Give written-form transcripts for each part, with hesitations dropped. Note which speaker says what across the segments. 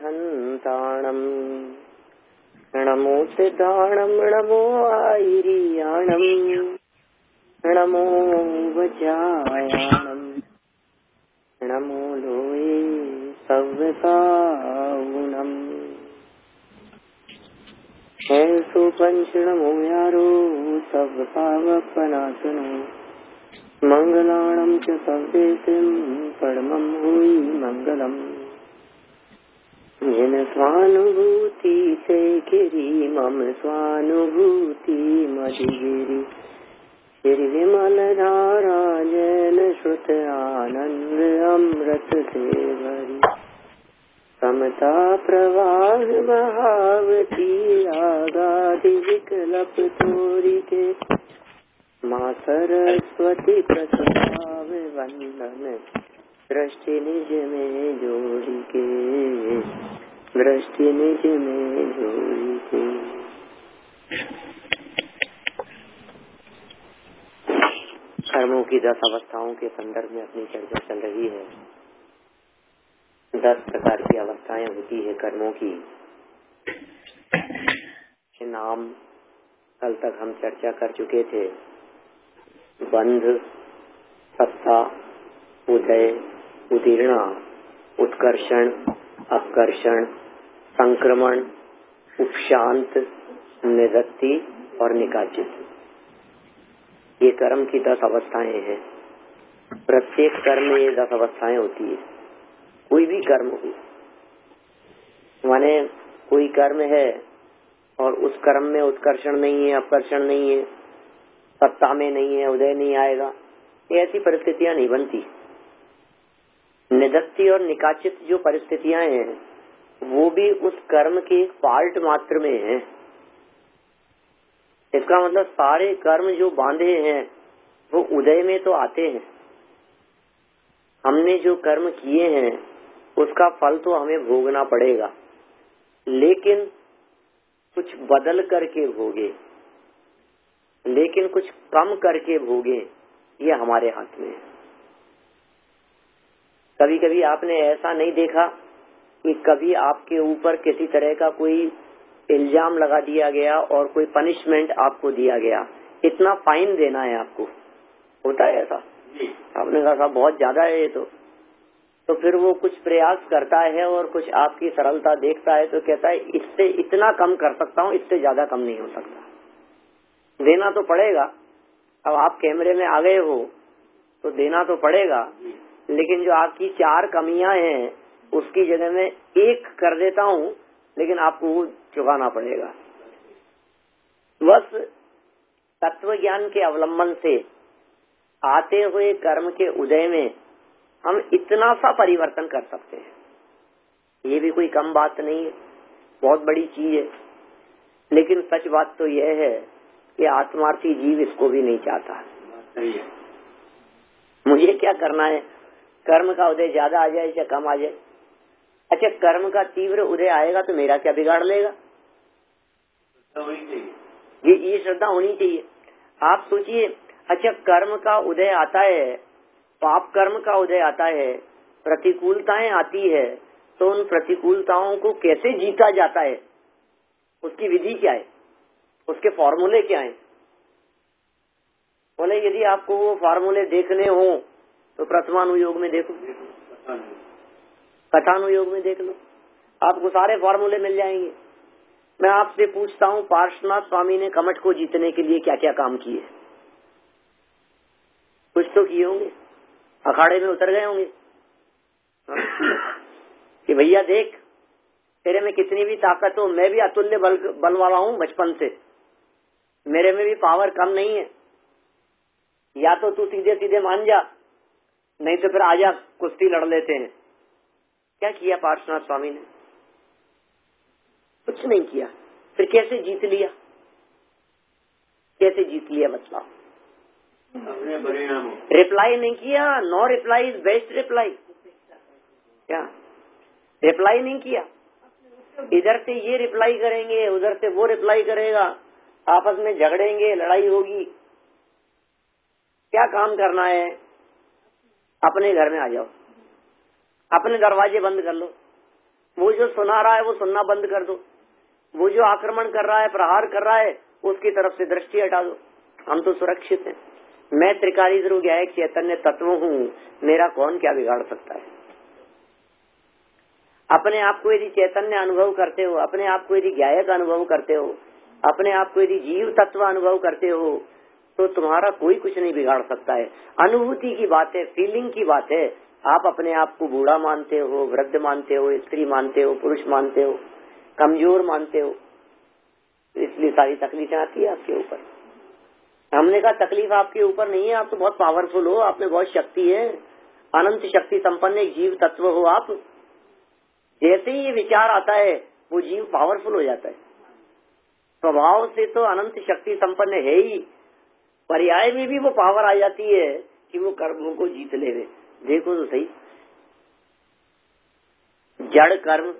Speaker 1: हन्ताणम् नमो सिद्धाणम् नमो आयिरियाणम् नमो वज्रायाणम् नमो लोये सव्यसावुणम् ऐसो पंच नमो यारो सव्यसावपनाशनो मंगलाणं च सव्येतिं परमं हुई मंगलम् येन स्वानुभूति से गिरि मम स्वानुभूति मधिगिरि श्री विमल धारा जैन श्रुत आनंद अमृत से भरी समता प्रवाह बहावती आगाधि विकलप तोरी के माँ सरस्वती प्रसाद वंदन दृष्टि निज में जोड़ी के दृष्टि निज में जोड़ी के। कर्मों की 10 अवस्थाओं के संदर्भ में अपनी चर्चा चल रही है। 10 प्रकार की अवस्थाएं होती है कर्मों की। नाम कल तक हम चर्चा कर चुके थे। बंध, सत्ता, उदय, उदीर्णा, उत्कर्षण, अपकर्षण, संक्रमण, उपशांत, निवृत्ति और निकाचित। ये कर्म की 10 अवस्थाएं हैं। प्रत्येक कर्म में ये 10 अवस्थाएं होती है। कोई भी कर्म हो, माने कोई कर्म है और उस कर्म में उत्कर्षण नहीं है, अपकर्षण नहीं है, सत्ता में नहीं है, उदय नहीं आएगा, ऐसी परिस्थितियां नहीं बनती। निदत्ति और निकाचित जो परिस्थितियां हैं वो भी उस कर्म के एक पार्ट मात्र में है। इसका मतलब सारे कर्म जो बांधे हैं वो उदय में तो आते हैं। हमने जो कर्म किए हैं उसका फल तो हमें भोगना पड़ेगा, लेकिन कुछ बदल करके भोगे, लेकिन कुछ कम करके भोगे, ये हमारे हाथ में है। कभी कभी आपने ऐसा नहीं देखा कि कभी आपके ऊपर किसी तरह का कोई इल्जाम लगा दिया गया और कोई पनिशमेंट आपको दिया गया, इतना फाइन देना है आपको, होता है ऐसा? आपने कहा साहब बहुत ज्यादा है ये तो फिर वो कुछ प्रयास करता है और कुछ आपकी सरलता देखता है तो कहता है इससे इतना कम कर सकता हूँ, इससे ज्यादा कम नहीं हो सकता। देना तो पड़ेगा। अब आप कैमरे में आ गए हो तो देना तो पड़ेगा, लेकिन जो आपकी 4 कमियां हैं उसकी जगह में 1 कर देता हूँ, लेकिन आपको वो चुकाना पड़ेगा। बस तत्व ज्ञान के अवलंबन से आते हुए कर्म के उदय में हम इतना सा परिवर्तन कर सकते हैं। ये भी कोई कम बात नहीं है, बहुत बड़ी चीज है। लेकिन सच बात तो यह है कि आत्मार्थी जीव इसको भी नहीं चाहता। मुझे क्या करना है, कर्म का उदय ज्यादा आ जाए या कम आ जाए। अच्छा, कर्म का तीव्र उदय आएगा तो मेरा क्या बिगाड़ लेगा? ये श्रद्धा होनी चाहिए। आप सोचिए, अच्छा कर्म का उदय आता है, पाप कर्म का उदय आता है, प्रतिकूलताएं आती है, तो उन प्रतिकूलताओं को कैसे जीता जाता है? उसकी विधि क्या है, उसके फॉर्मूले क्या है? बोले यदि आपको वो फॉर्मूले देखने हो तो प्रथमानुयोग में देखो, कथानुयोग में देख लो, आपको सारे फॉर्मूले मिल जाएंगे। मैं आपसे पूछता हूँ, पार्श्वनाथ स्वामी ने कमठ को जीतने के लिए क्या क्या काम किए? कुछ तो किए होंगे, अखाड़े में उतर गए होंगे कि भैया देख तेरे में कितनी भी ताकत हो, मैं भी अतुल्य बल वाला हूँ बचपन से, मेरे में भी पावर कम नहीं है, या तो तू सीधे सीधे मान जा, नहीं तो फिर आजा कुश्ती लड़ लेते हैं। क्या किया पार्श्वनाथ स्वामी ने? कुछ नहीं किया। फिर कैसे जीत लिया? कैसे जीत लिया बतलाओ? रिप्लाई नहीं किया। No reply is best reply. क्या रिप्लाई नहीं किया? इधर से ये रिप्लाई करेंगे, उधर से वो रिप्लाई करेगा, आपस में झगड़ेंगे, लड़ाई होगी। क्या काम करना है? अपने घर में आ जाओ, अपने दरवाजे बंद कर लो, वो जो सुना रहा है वो सुनना बंद कर दो, वो जो आक्रमण कर रहा है, प्रहार कर रहा है, उसकी तरफ से दृष्टि हटा दो। हम तो सुरक्षित हैं। मैं त्रिकाली ध्रुव ज्ञायक चैतन्य तत्व हूँ, मेरा कौन क्या बिगाड़ सकता है। अपने आप को यदि चैतन्य अनुभव करते हो, अपने आप को यदि ज्ञायक अनुभव करते हो, अपने आप को यदि जीव तत्व अनुभव करते हो, तो तुम्हारा कोई कुछ नहीं बिगाड़ सकता है। अनुभूति की बात है, फीलिंग की बात है। आप अपने आप को बूढ़ा मानते हो, वृद्ध मानते हो, स्त्री मानते हो, पुरुष मानते हो, कमजोर मानते हो, इसलिए सारी तकलीफें आती है आपके ऊपर। हमने कहा तकलीफ आपके ऊपर नहीं है, आप तो बहुत पावरफुल हो, आप में बहुत शक्ति है, अनंत शक्ति संपन्न एक जीव तत्व हो आप। जैसे ही ये विचार आता है वो जीव पावरफुल हो जाता है। स्वभाव से तो अनंत शक्ति संपन्न है ही, पर्याय में भी वो पावर आ जाती है कि वो कर्मों को जीत ले। देखो तो सही, जड़ कर्म,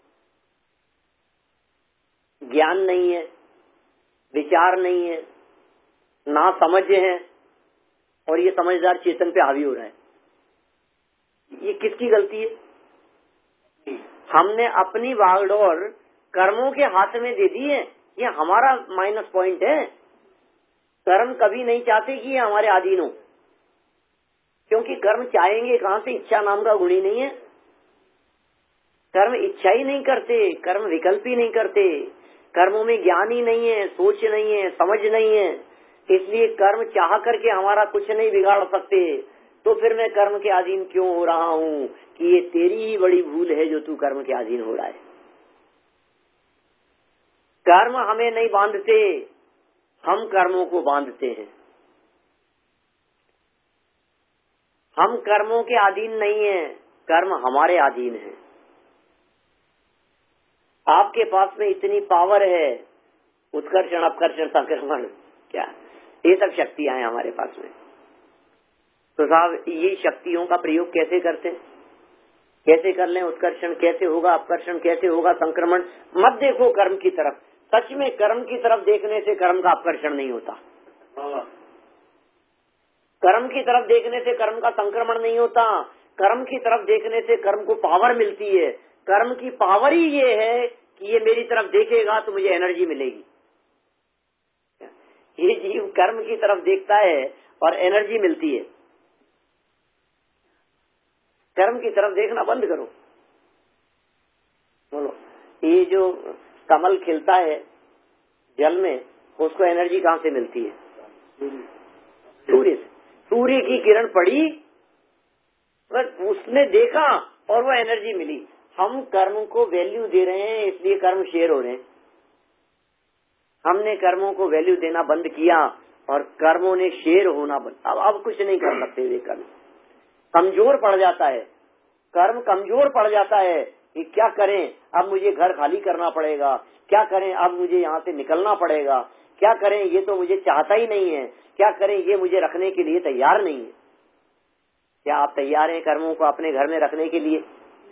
Speaker 1: ज्ञान नहीं है, विचार नहीं है, ना समझ है, और ये समझदार चेतन पे हावी हो रहा है। ये किसकी गलती है? हमने अपनी बागडोर कर्मों के हाथ में दे दी है। ये हमारा माइनस पॉइंट है। कर्म कभी नहीं चाहते कि ये हमारे अधीन हो, क्योंकि कर्म चाहेंगे कहाँ से? इच्छा नाम का गुण ही नहीं है। कर्म इच्छा ही नहीं करते, कर्म विकल्प ही नहीं करते, कर्मों में ज्ञान ही नहीं है, सोच नहीं है, समझ नहीं है। इसलिए कर्म चाह करके हमारा कुछ नहीं बिगाड़ सकते। तो फिर मैं कर्म के अधीन क्यों हो रहा हूँ? कि ये तेरी ही बड़ी भूल है जो तू कर्म के अधीन हो रहा है। कर्म हमें नहीं बांधते, हम कर्मों को बांधते हैं। हम कर्मों के अधीन नहीं है, कर्म हमारे अधीन है। आपके पास में इतनी पावर है, उत्कर्षण, अपकर्षण, संक्रमण, क्या ये सब शक्तियां हैं हमारे पास में। तो साहब ये शक्तियों का प्रयोग कैसे करते हैं? कैसे कर लें? उत्कर्षण कैसे होगा, अपकर्षण कैसे होगा, संक्रमण मत देखो कर्म की तरफ। सच में कर्म की तरफ देखने से कर्म का अपकर्षण नहीं होता, कर्म की तरफ देखने से कर्म का संक्रमण नहीं होता, कर्म की तरफ देखने से कर्म को पावर मिलती है। कर्म की पावर ही ये है कि ये मेरी तरफ देखेगा तो मुझे एनर्जी मिलेगी। ये जीव कर्म की तरफ देखता है और एनर्जी मिलती है। कर्म की तरफ देखना बंद करो। बोलो, ये जो कमल खिलता है जल में, उसको एनर्जी कहाँ से मिलती है? सूर्य से। सूर्य की किरण पड़ी, बस उसने देखा और वो एनर्जी मिली। हम कर्म को वैल्यू दे रहे हैं, इसलिए कर्म शेयर हो रहे हैं। हमने कर्मों को वैल्यू देना बंद किया और कर्मों ने शेयर होना बंद। अब कुछ नहीं कर सकते। वे कर्म कमजोर पड़ जाता है, कर्म कमजोर पड़ जाता है कि क्या करें, अब मुझे घर खाली करना पड़ेगा, क्या करें, अब मुझे यहाँ से निकलना पड़ेगा, क्या करें, ये तो मुझे चाहता ही नहीं है, क्या करें, ये मुझे रखने के लिए तैयार नहीं है। क्या आप तैयार हैं कर्मों को अपने घर में रखने के लिए?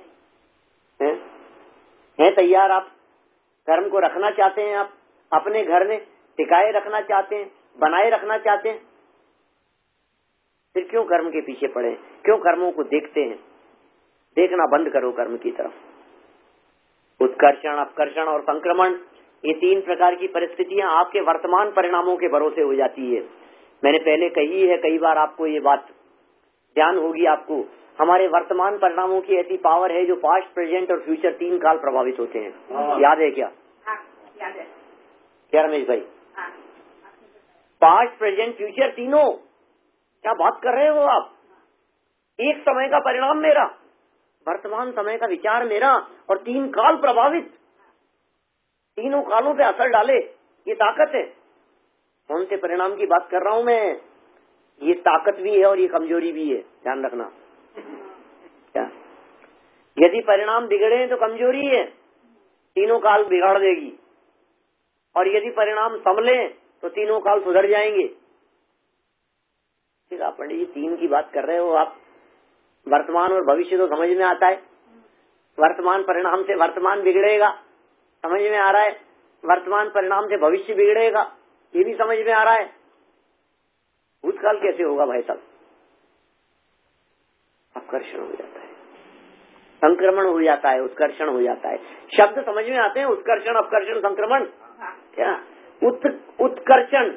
Speaker 1: हैं तैयार? आप कर्म को रखना चाहते हैं, आप अपने घर में टिकाए रखना चाहते हैं, बनाए रखना चाहते हैं, फिर क्यों कर्म के पीछे पड़े? क्यों कर्मों को देखते हैं? देखना बंद करो कर्म की तरफ। उत्कर्षण, अपकर्षण और संक्रमण, ये तीन प्रकार की परिस्थितियां आपके वर्तमान परिणामों के भरोसे हो जाती है। मैंने पहले कही है कई बार, आपको ये बात ध्यान होगी आपको। हमारे वर्तमान परिणामों की ऐसी पावर है जो पास्ट, प्रेजेंट और फ्यूचर तीन काल प्रभावित होते हैं। याद है क्या?
Speaker 2: याद है।
Speaker 1: क्या रमेश भाई? पास्ट, प्रेजेंट, फ्यूचर तीनों। क्या बात कर रहे हो आप? एक समय का परिणाम मेरा, वर्तमान समय का विचार मेरा, और तीन काल प्रभावित, तीनों कालों पे असर डाले। ये ताकत है। कौन से परिणाम की बात कर रहा हूँ मैं? ये ताकत भी है और ये कमजोरी भी है, ध्यान रखना। क्या? यदि परिणाम बिगड़े तो कमजोरी है, तीनों काल बिगाड़ देगी, और यदि परिणाम संभले तो तीनों काल सुधर जाएंगे। ठीक है पंडित जी, तीन की बात कर रहे हो आप। वर्तमान और भविष्य तो समझ में आता है। वर्तमान परिणाम से वर्तमान बिगड़ेगा, समझ में आ रहा है। वर्तमान परिणाम से भविष्य बिगड़ेगा, ये भी समझ में आ रहा है। भूतकाल कैसे होगा भाई साहब? अपकर्षण हो जाता है। संक्रमण हो जाता है, उत्कर्षण हो जाता है। शब्द समझ में आते हैं, उत्कर्षण, अपकर्षण, संक्रमण। क्या उत्कर्षण,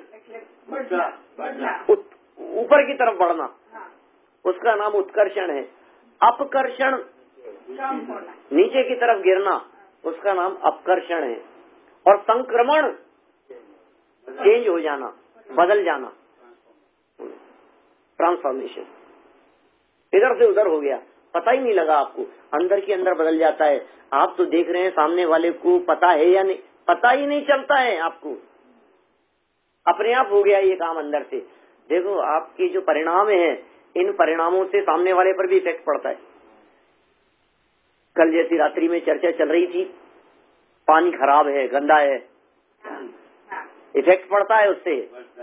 Speaker 1: ऊपर की तरफ बढ़ना, उसका नाम उत्कर्षण है। अपकर्षण, नीचे की तरफ गिरना, उसका नाम अपकर्षण है। और संक्रमण, चेंज हो जाना, बदल जाना, ट्रांसफॉर्मेशन, इधर से उधर हो गया, पता ही नहीं लगा आपको, अंदर की अंदर बदल जाता है। आप तो देख रहे हैं, सामने वाले को पता है या नहीं, पता ही नहीं चलता है आपको, अपने आप हो गया ये काम अंदर से। देखो आपके जो परिणाम है, इन परिणामों से सामने वाले पर भी इफेक्ट पड़ता है। कल जैसी रात्रि में चर्चा चल रही थी, पानी खराब है, गंदा है, इफेक्ट पड़ता है उससे।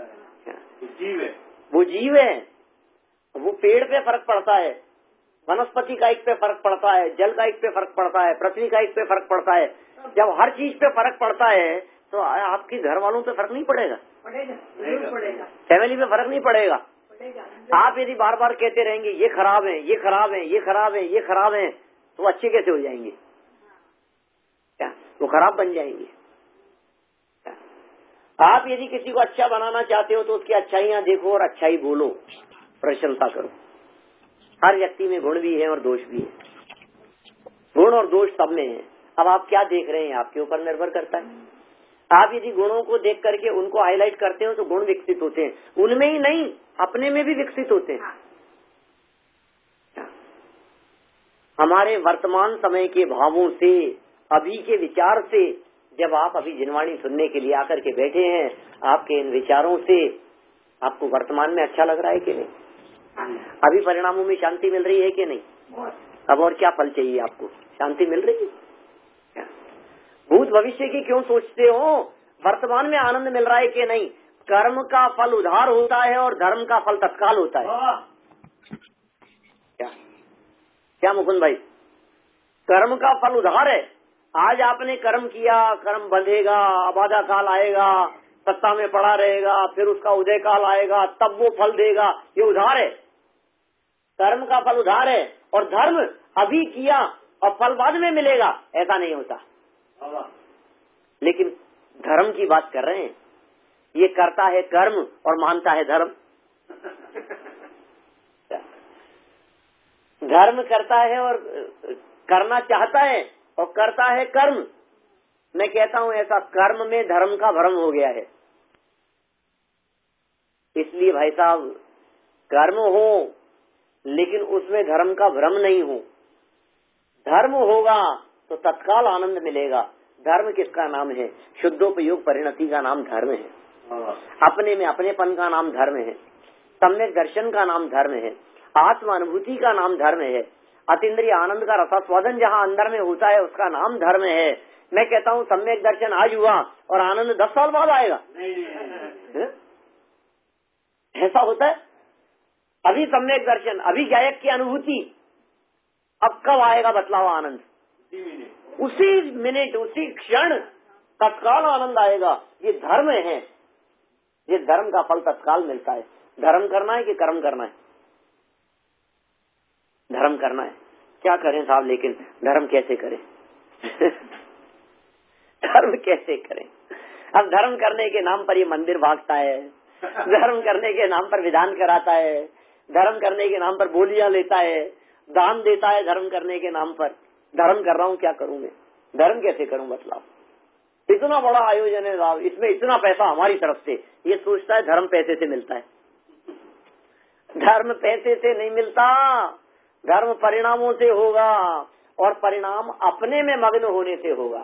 Speaker 1: वो जीव है, वो पेड़ पे फर्क पड़ता है, वनस्पति का एक पे फर्क पड़ता है, जल का एक पे फर्क पड़ता है, पृथ्वी का एक पे फर्क पड़ता है। जब हर चीज पे फर्क पड़ता है तो आपके घर वालों पे फर्क नहीं पड़ेगा? पड़ेगा। फैमिली पे फर्क नहीं पड़ेगा? आप यदि बार बार कहते रहेंगे ये खराब है, ये खराब है, ये खराब है, ये खराब है, तो अच्छे कैसे हो जाएंगे? क्या वो खराब बन जाएंगे? आप यदि किसी को अच्छा बनाना चाहते हो तो उसकी अच्छाइयाँ देखो और अच्छाई बोलो, प्रशंसा करो। हर व्यक्ति में गुण भी है और दोष भी है, गुण और दोष सब में है। अब आप क्या देख रहे हैं, आपके ऊपर निर्भर करता है। आप यदि गुणों को देख करके उनको हाईलाइट करते हो तो गुण विकसित होते हैं, उनमें ही नहीं अपने में भी विकसित होते हैं। हमारे वर्तमान समय के भावों से, अभी के विचार से, जब आप अभी जिनवाणी सुनने के लिए आकर के बैठे हैं, आपके इन विचारों से आपको वर्तमान में अच्छा लग रहा है कि नहीं? अभी परिणामों में शांति मिल रही है कि नहीं? अब और क्या फल चाहिए आपको? शांति मिल रही है? भूत भविष्य की क्यों सोचते हो? वर्तमान में आनंद मिल रहा है कि नहीं? कर्म का फल उधार होता है और धर्म का फल तत्काल होता है। क्या मुकुंद भाई? कर्म का फल उधार है। आज आपने कर्म किया, कर्म बंधेगा, अबाधा काल आएगा, सत्ता में पड़ा रहेगा, फिर उसका उदय काल आएगा, तब वो फल देगा। ये उधार है, कर्म का फल उधार है। और धर्म अभी किया और फल बाद में मिलेगा, ऐसा नहीं होता। लेकिन धर्म की बात कर रहे हैं, ये करता है कर्म और मानता है धर्म। धर्म करता है और करना चाहता है और करता है कर्म। मैं कहता हूं ऐसा कर्म में धर्म का भ्रम हो गया है। इसलिए भाई साहब, कर्म हो लेकिन उसमें धर्म का भ्रम नहीं हो। धर्म होगा तो तत्काल आनंद मिलेगा। धर्म किसका नाम है? शुद्धोपयोग परिणति का नाम धर्म है। अपने में अपनेपन का नाम धर्म है। सम्यक दर्शन का नाम धर्म है। आत्म अनुभूति का नाम धर्म है। अतीन्द्रिय आनंद का रसास्वादन जहाँ अंदर में होता है उसका नाम धर्म है। मैं कहता हूँ सम्यक दर्शन आज हुआ और आनंद 10 साल बाद आएगा। ऐसा होता है? अभी सम्यक दर्शन, अभी गायक की अनुभूति, अब कब आएगा बतलावा आनंद? उसी मिनट, उसी क्षण तत्काल आनंद आएगा। ये धर्म है। ये धर्म का फल तत्काल मिलता है। धर्म करना है कि कर्म करना है? धर्म करना है। क्या करें साहब, लेकिन धर्म कैसे करें? धर्म कैसे करें? अब धर्म करने के नाम पर ये मंदिर भागता है, धर्म करने के नाम पर विधान कराता है, धर्म करने के नाम पर बोलियां लेता है, दान देता है धर्म करने के नाम पर। धर्म कर रहा हूँ, क्या करूँ मैं? धर्म कैसे करूँ बतलाओ? इतना बड़ा आयोजन है साहब, इसमें इतना पैसा हमारी तरफ से, ये सोचता है धर्म पैसे से मिलता है। धर्म पैसे से नहीं मिलता, धर्म परिणामों से होगा और परिणाम अपने में मग्न होने से होगा।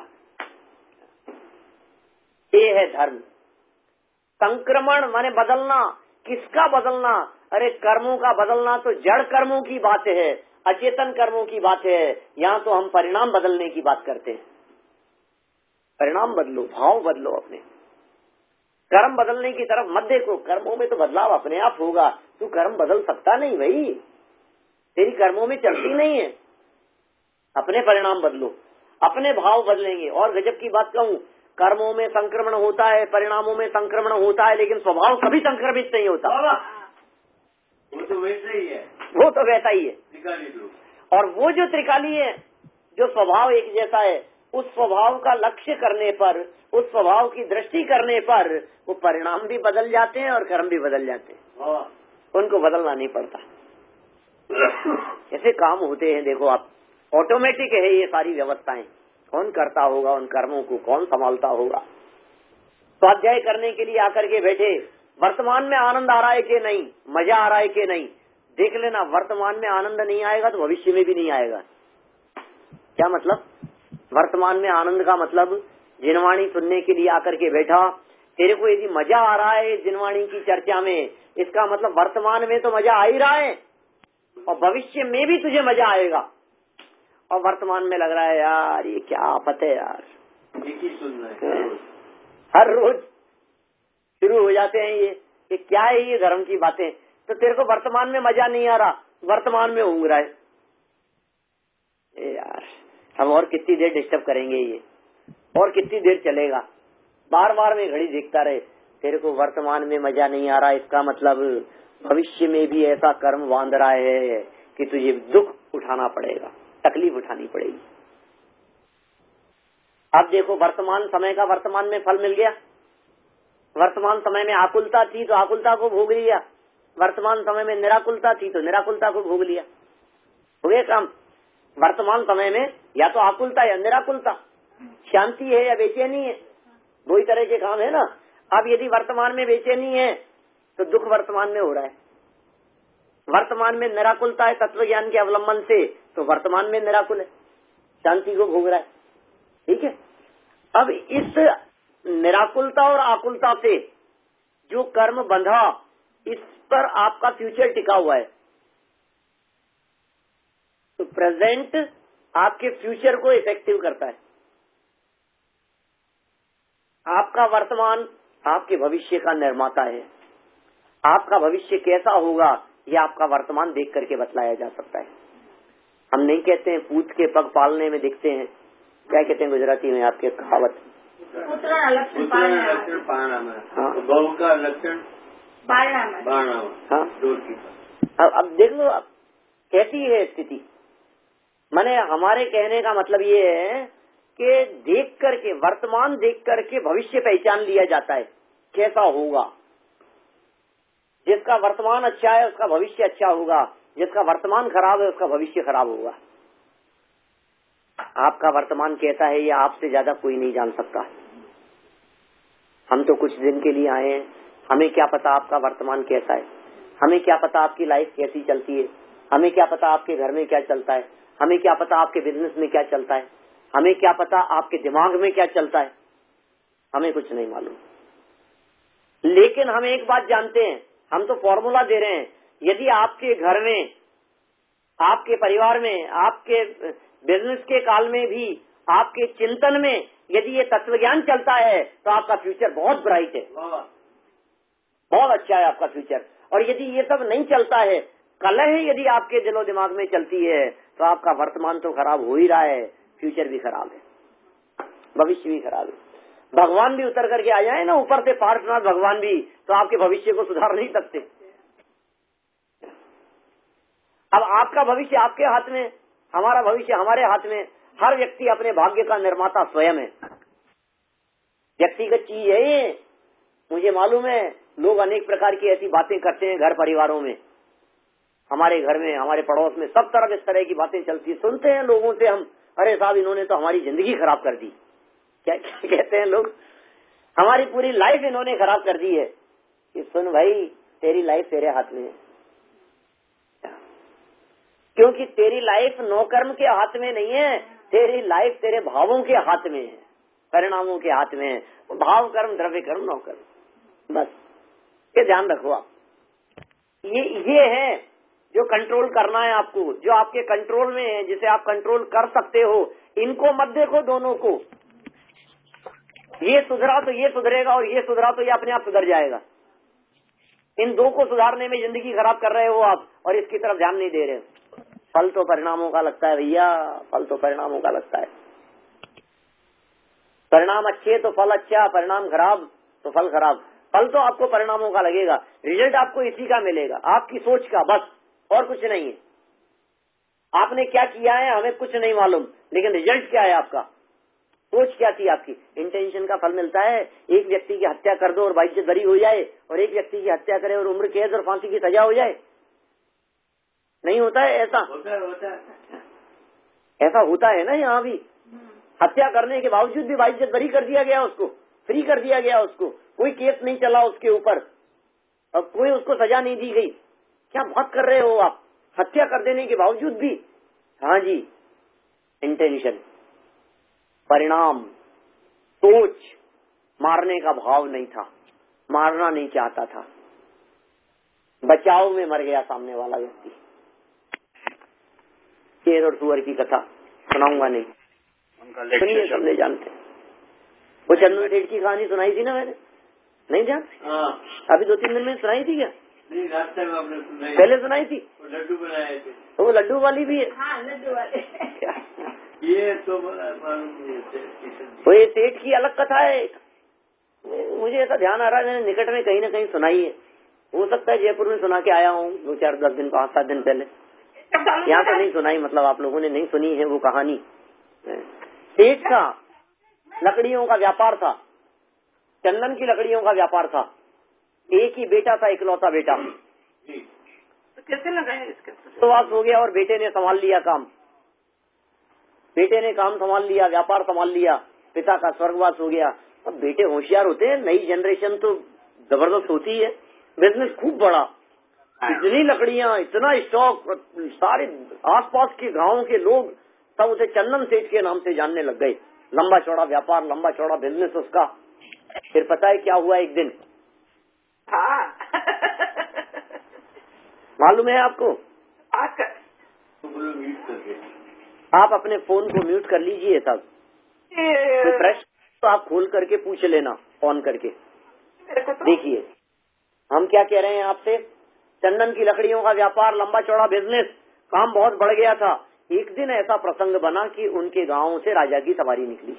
Speaker 1: ये है धर्म। संक्रमण माने बदलना। किसका बदलना? अरे कर्मों का बदलना तो जड़ कर्मों की बात है, अचेतन कर्मों की बात है। यहाँ तो हम परिणाम बदलने की बात करते हैं। परिणाम बदलो, भाव बदलो अपने। कर्म बदलने की तरफ मत देखो। कर्मों में तो बदलाव अपने आप होगा। तू कर्म बदल सकता नहीं भाई, तेरी कर्मों में चलती नहीं है। अपने परिणाम बदलो, अपने भाव बदलेंगे। और गजब की बात कहूँ, कर्मों में संक्रमण होता है, परिणामों में संक्रमण होता है, लेकिन स्वभाव कभी संक्रमित नहीं होता।
Speaker 2: वो तो वैसा ही है,
Speaker 1: वो तो वैसा ही है। और वो जो त्रिकाली है, जो स्वभाव एक जैसा है, उस स्वभाव का लक्ष्य करने पर, उस स्वभाव की दृष्टि करने पर वो परिणाम भी बदल जाते हैं और कर्म भी बदल जाते हैं, उनको बदलना नहीं पड़ता। ऐसे काम होते हैं, देखो आप, ऑटोमेटिक है ये सारी व्यवस्थाएं। कौन करता होगा उन कर्मों को, कौन संभालता होगा? स्वाध्याय करने के लिए आकर के बैठे, वर्तमान में आनंद आ रहा है कि नहीं, मजा आ रहा है कि नहीं, देख लेना। वर्तमान में आनंद नहीं आएगा तो भविष्य में भी नहीं आएगा। क्या मतलब? वर्तमान में आनंद का मतलब, जिनवाणी सुनने के लिए आकर के बैठा, तेरे को यदि मजा आ रहा है जिनवाणी की चर्चा में, इसका मतलब वर्तमान में तो मजा आ ही रहा है और भविष्य में भी तुझे मजा आएगा। और वर्तमान में लग रहा है यार ये क्या आफत है यार,
Speaker 2: एक ही सुन रहे हैं
Speaker 1: हर रोज शुरू हो जाते हैं ये क्या है ये धर्म की बातें। तो तेरे को वर्तमान में मजा नहीं आ रहा, वर्तमान में ऊँग रहा है। यार हम और कितनी देर डिस्टर्ब करेंगे ये, और कितनी देर चलेगा? बार बार में घड़ी देखता रहे, तेरे को वर्तमान में मजा नहीं आ रहा, इसका मतलब भविष्य में भी ऐसा कर्म बांध रहा है कि तुझे दुख उठाना पड़ेगा, तकलीफ उठानी पड़ेगी। अब देखो, वर्तमान समय का वर्तमान में फल मिल गया। वर्तमान समय में आकुलता थी तो आकुलता को भोग लिया, वर्तमान समय में निराकुलता थी तो निराकुलता को भोग लिया। हो गया काम। वर्तमान समय में या तो आकुलता या निराकुलता, शांति है या बेचैनी है, दो ही तरह के काम है ना। अब यदि वर्तमान में बेचैनी है तो दुख वर्तमान में हो रहा है, वर्तमान में निराकुलता है तत्व ज्ञान के अवलंबन से तो वर्तमान में निराकुल है, शांति को भोग रहा है। ठीक है। अब इस निराकुलता और आकुलता से जो कर्म बंधा, इस पर आपका फ्यूचर टिका हुआ है। तो प्रेजेंट आपके फ्यूचर को इफेक्टिव करता है। आपका वर्तमान आपके भविष्य का निर्माता है। आपका भविष्य कैसा होगा यह आपका वर्तमान देख करके बतलाया जा सकता है। हम नहीं कहते हैं पूत के पग पालने में दिखते हैं, क्या कहते हैं गुजराती में आपके कहावत,
Speaker 2: लक्षण पालना में, बहू का लक्षण पालना। हाँ।
Speaker 1: अब देख लो आप कैसी है स्थिति। माने हमारे कहने का मतलब ये है कि देख करके, वर्तमान देख करके भविष्य पहचान लिया जाता है कैसा होगा। जिसका वर्तमान अच्छा है उसका भविष्य अच्छा होगा, जिसका वर्तमान खराब है उसका भविष्य खराब होगा। आपका वर्तमान कैसा है ये आपसे ज्यादा कोई नहीं जान सकता। हम तो कुछ दिन के लिए आए हैं, हमें क्या पता आपका वर्तमान कैसा है, हमें क्या पता आपकी लाइफ कैसी चलती है, हमें क्या पता आपके घर में क्या चलता है, हमें क्या पता आपके बिजनेस में क्या चलता है, हमें क्या पता आपके दिमाग में क्या चलता है, हमें कुछ नहीं मालूम। लेकिन हम एक बात जानते हैं, हम तो फॉर्मूला दे रहे हैं। यदि आपके घर में, आपके परिवार में, आपके बिजनेस के काल में भी, आपके चिंतन में यदि ये तत्वज्ञान चलता है तो आपका फ्यूचर बहुत ब्राइट है, बहुत अच्छा है आपका फ्यूचर। और यदि ये सब नहीं चलता है, कलह यदि आपके दिलो दिमाग में चलती है तो आपका वर्तमान तो खराब हो ही रहा है, फ्यूचर भी खराब है, भविष्य भी खराब है। भगवान भी उतर करके आ जाए ना ऊपर से, पार्श्वनाथ भगवान भी, तो आपके भविष्य को सुधार नहीं सकते। अब आपका भविष्य आपके हाथ में, हमारा भविष्य हमारे हाथ में। हर व्यक्ति अपने भाग्य का निर्माता स्वयं है। व्यक्तिगत चीज है ये। मुझे मालूम है लोग अनेक प्रकार की ऐसी बातें करते हैं घर परिवारों में, हमारे घर में, हमारे पड़ोस में, सब तरफ इस तरह की बातें चलती है। सुनते हैं लोगों से हम, अरे साहब इन्होंने तो हमारी जिंदगी खराब कर दी। क्या कहते हैं लोग, हमारी पूरी लाइफ इन्होंने खराब कर दी है। कि सुन भाई, तेरी लाइफ तेरे हाथ में है, क्योंकि तेरी लाइफ नौकर्म के हाथ में नहीं है, तेरी लाइफ तेरे भावों के हाथ में है, परिणामों के हाथ में है। भाव कर्म, द्रव्य कर्म, नौकर्म, बस ये ध्यान रखो आप। ये है जो कंट्रोल करना है आपको, जो आपके कंट्रोल में है, जिसे आप कंट्रोल कर सकते हो। इनको मत देखो दोनों को, ये सुधरा तो ये सुधरेगा और ये सुधरा तो ये अपने आप सुधर जाएगा। इन दो को सुधारने में जिंदगी खराब कर रहे हो आप और इसकी तरफ ध्यान नहीं दे रहे हो। फल तो परिणामों का लगता है भैया, फल तो परिणामों का लगता है। परिणाम अच्छे तो फल अच्छा, परिणाम खराब तो फल खराब। फल तो आपको परिणामों का लगेगा, रिजल्ट आपको इसी का मिलेगा, आपकी सोच का, बस और कुछ नहीं है। आपने क्या किया है हमें कुछ नहीं मालूम, लेकिन रिजल्ट क्या है आपका, सोच क्या थी आपकी। इंटेंशन का फल मिलता है। एक व्यक्ति की हत्या कर दो और बाइज्जत बरी हो जाए, और एक व्यक्ति की हत्या करे और उम्र कैद और फांसी की सजा हो जाए। नहीं होता है ऐसा?
Speaker 2: होता है।
Speaker 1: ऐसा होता है ना यहाँ भी। हत्या करने के बावजूद भी बाइज्जत बरी कर दिया गया, उसको फ्री कर दिया गया, उसको कोई केस नहीं चला उसके ऊपर और कोई उसको सजा नहीं दी गई। क्या बात कर रहे हो आप, हत्या कर देने के बावजूद भी। हाँ जी, इंटेंशन, परिणाम, सोच, मारने का भाव नहीं था, मारना नहीं चाहता था, बचाव में मर गया सामने वाला व्यक्ति। शेर और सुअर की कथा सुनाऊंगा नहीं, सुनिए, सबने जानते हैं। वो चंदन सेठ की कहानी सुनाई थी ना मैंने, नहीं जानते? अभी 2-3 दिन में सुनाई थी क्या?
Speaker 2: नहीं, रात में आपने सुनाई,
Speaker 1: पहले सुनाई थी।
Speaker 2: लड्डू बनाए थे,
Speaker 1: तो वो लड्डू वाली भी है।
Speaker 2: हाँ, लड्डू वाले। ये तो मालूम नहीं है।
Speaker 1: वो ये सेठ की अलग कथा है। मुझे ऐसा ध्यान आ रहा है मैंने निकट में कहीं न कहीं सुनाई है। हो सकता है जयपुर में सुना के आया हूँ 2-4-10 दिन 5-7 दिन पहले। यहाँ तो नहीं सुनाई, मतलब आप लोगों ने नहीं सुनी है वो कहानी। सेठ का लकड़ियों का व्यापार था, चंदन की लकड़ियों का व्यापार था। एक ही बेटा था, इकलौता बेटा।
Speaker 2: तो कैसे लगा है इसका?
Speaker 1: स्वर्गवास हो गया और बेटे ने संभाल लिया काम। बेटे ने काम संभाल लिया, व्यापार संभाल लिया, पिता का स्वर्गवास हो गया। अब बेटे होशियार होते हैं, नई जनरेशन तो जबरदस्त होती है, बिजनेस खूब बड़ा, इतनी लकड़ियां, इतना स्टॉक, सारे आसपास के गांवों के लोग सब उसे चंदन सेठ के नाम से जानने लग गए। लंबा चौड़ा व्यापार, लंबा चौड़ा बिजनेस उसका। फिर पता है क्या हुआ एक दिन? मालूम है आपको? आप अपने फोन को म्यूट कर लीजिए सब, तो प्रश्न तो आप खोल करके पूछ लेना ऑन करके। देखिए हम क्या कह रहे हैं आपसे। चंदन की लकड़ियों का व्यापार, लंबा चौड़ा बिजनेस, काम बहुत बढ़ गया था। एक दिन ऐसा प्रसंग बना कि उनके गांव से राजा की सवारी निकली।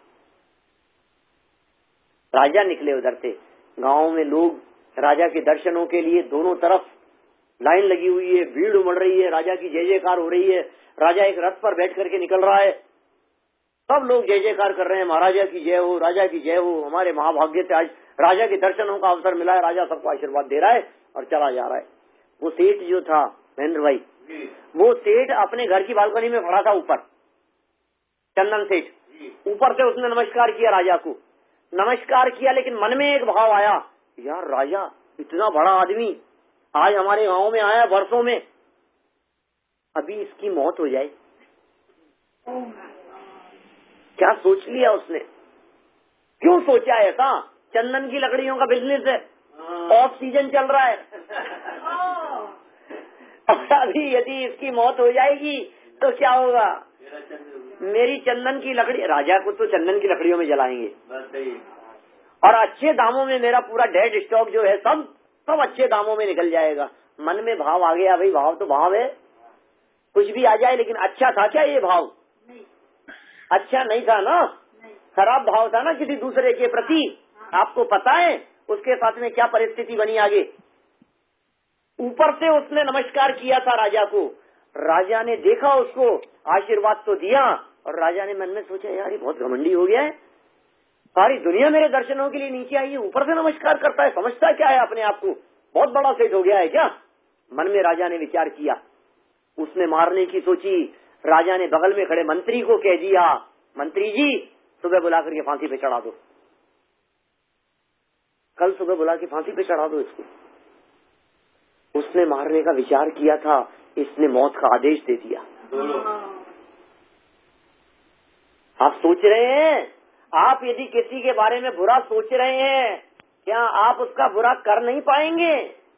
Speaker 1: राजा निकले उधर से, गांव में लोग राजा के दर्शनों के लिए दोनों तरफ लाइन लगी हुई है, भीड़ उमड़ रही है, राजा की जय जयकार हो रही है। राजा एक रथ पर बैठ करके निकल रहा है, सब लोग जय जयकार कर रहे हैं, महाराजा की जय हो, राजा की जय हो, हमारे महाभाग्य से आज राजा के दर्शनों का अवसर मिला है। राजा सबको आशीर्वाद दे रहा है और चला जा रहा है। वो सेठ जो था महेंद्र भाई, वो सेठ अपने घर की बालकनी में खड़ा था ऊपर, चंदन सेठ। ऊपर से उसने नमस्कार किया राजा को, नमस्कार किया, लेकिन मन में एक भाव आया, यार राजा इतना बड़ा आदमी आज हमारे गांव में आया वर्षों में, अभी इसकी मौत हो जाए। क्या सोच लिया उसने? क्यों सोचा ऐसा? चंदन की लकड़ियों का बिजनेस है, ऑफ सीजन चल रहा है, अभी यदि इसकी मौत हो जाएगी तो क्या होगा? मेरी चंदन की लकड़ी, राजा को तो चंदन की लकड़ियों में जलाएंगे और अच्छे दामों में मेरा पूरा डेड स्टॉक जो है सब अच्छे दामों में निकल जाएगा। मन में भाव आ गया, भाई भाव तो भाव है, कुछ भी आ जाए, लेकिन अच्छा था क्या ये भाव? अच्छा नहीं था ना, खराब भाव था ना किसी दूसरे के प्रति। आपको पता है उसके साथ में क्या परिस्थिति बनी आगे? ऊपर से उसने नमस्कार किया था राजा को, राजा ने देखा उसको, आशीर्वाद तो दिया, और राजा ने मन में सोचा यार ये बहुत घमंडी हो गया है, सारी दुनिया मेरे दर्शनों के लिए नीचे आई है, ऊपर से नमस्कार करता है, समझता क्या है अपने आप को, बहुत बड़ा सेठ हो गया है क्या? मन में राजा ने विचार किया, उसने मारने की सोची। राजा ने बगल में खड़े मंत्री को कह दिया, मंत्री जी सुबह बुला करके फांसी पे चढ़ा दो, कल सुबह बुला के फांसी पे चढ़ा दो इसको। उसने मारने का विचार किया था, इसने मौत का आदेश दे दिया। आप सोच रहे हैं, आप यदि किसी के बारे में बुरा सोच रहे हैं, क्या आप उसका बुरा कर नहीं पाएंगे?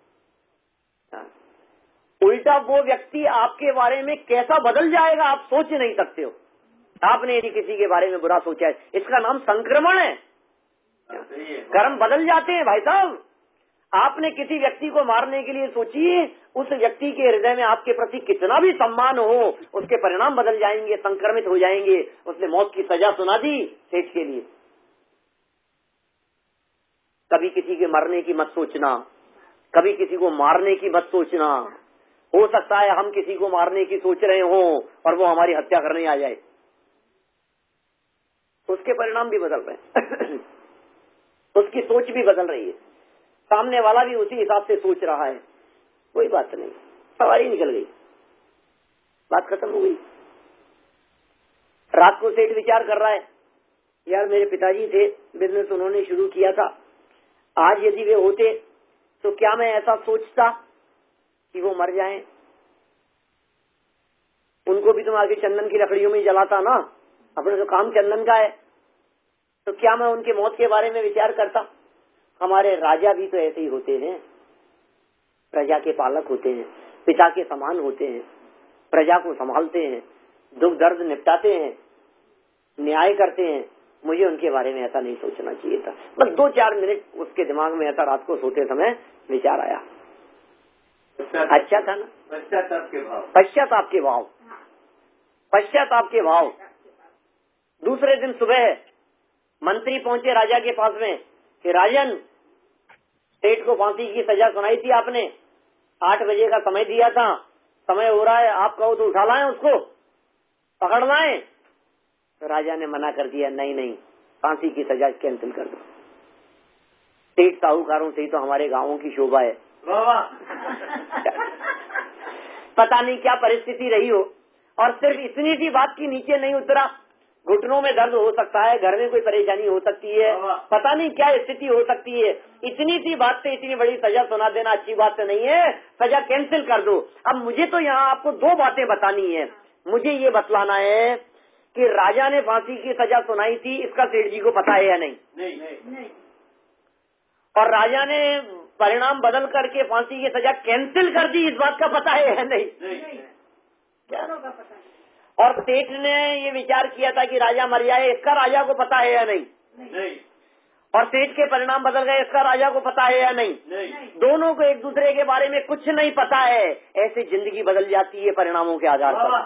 Speaker 1: उल्टा वो व्यक्ति आपके बारे में कैसा बदल जाएगा आप सोच नहीं सकते हो। आपने यदि किसी के बारे में बुरा सोचा है, इसका नाम संक्रमण है। कर्म बदल जाते हैं भाई साहब। आपने किसी व्यक्ति को मारने के लिए सोचिए, उस व्यक्ति के हृदय में आपके प्रति कितना भी सम्मान हो, उसके परिणाम बदल जाएंगे, संक्रमित हो जाएंगे। उसने मौत की सजा सुना दी सेठ के लिए। कभी किसी के मरने की मत सोचना, कभी किसी को मारने की मत सोचना। हो सकता है हम किसी को मारने की सोच रहे हों और वो हमारी हत्या करने आ जाए, उसके परिणाम भी बदल रहे हैं। उसकी सोच भी बदल रही है, सामने वाला भी उसी हिसाब से सोच रहा है। कोई बात नहीं, सवारी निकल गई, बात खत्म हो गई। रात को सेठ विचार कर रहा है, यार मेरे पिताजी थे, बिजनेस उन्होंने शुरू किया था, आज यदि वे होते तो क्या मैं ऐसा सोचता कि वो मर जाएं? उनको भी तो आगे चंदन की लकड़ियों में जलाता ना, अपने तो काम चंदन का है, तो क्या मैं उनके मौत के बारे में विचार करता? हमारे राजा भी तो ऐसे ही होते हैं, प्रजा के पालक होते हैं, पिता के समान होते हैं, प्रजा को संभालते हैं, दुख दर्द निपटाते हैं, न्याय करते हैं। मुझे उनके बारे में ऐसा नहीं सोचना चाहिए था। बस 2-4 मिनट उसके दिमाग में ऐसा रात को सोते समय विचार आया। अच्छा था ना,
Speaker 2: पश्चाताप के भाव,
Speaker 1: पश्चाताप के भाव, पश्चाताप के भाव। दूसरे दिन सुबह मंत्री पहुंचे राजा के पास में कि राजन, सेठ को फांसी की सजा सुनाई थी आपने, 8 बजे का समय दिया था, समय हो रहा है, आप कहो तो उठा लाएं, उसको पकड़ लाएं। तो राजा ने मना कर दिया, नहीं नहीं, फांसी की सजा कैंसिल कर दो। सेठ साहूकारों से ही तो हमारे गांवों की शोभा है। पता नहीं क्या परिस्थिति रही हो, और सिर्फ इतनी सी बात की नीचे नहीं उतरा, घुटनों में दर्द हो सकता है, घर में कोई परेशानी हो सकती है, पता नहीं क्या स्थिति हो सकती है, इतनी सी बात से इतनी बड़ी सजा सुना देना अच्छी बात तो नहीं है, सजा कैंसिल कर दो। अब मुझे तो यहाँ आपको 2 बातें बतानी है। मुझे ये बतलाना है कि राजा ने फांसी की सजा सुनाई थी, इसका सेठ जी को पता है या नहीं?
Speaker 2: नहीं।
Speaker 1: और राजा ने परिणाम बदल करके फांसी की सजा कैंसिल कर दी, इस बात का पता है या नहीं? क्या? और सेठ ने ये विचार किया था कि राजा मर जाए, इसका राजा को पता है या नहीं? और सेठ के परिणाम बदल गए, इसका राजा को पता है या नहीं? दोनों को एक दूसरे के बारे में कुछ नहीं पता है। ऐसे जिंदगी बदल जाती है परिणामों के आधार पर।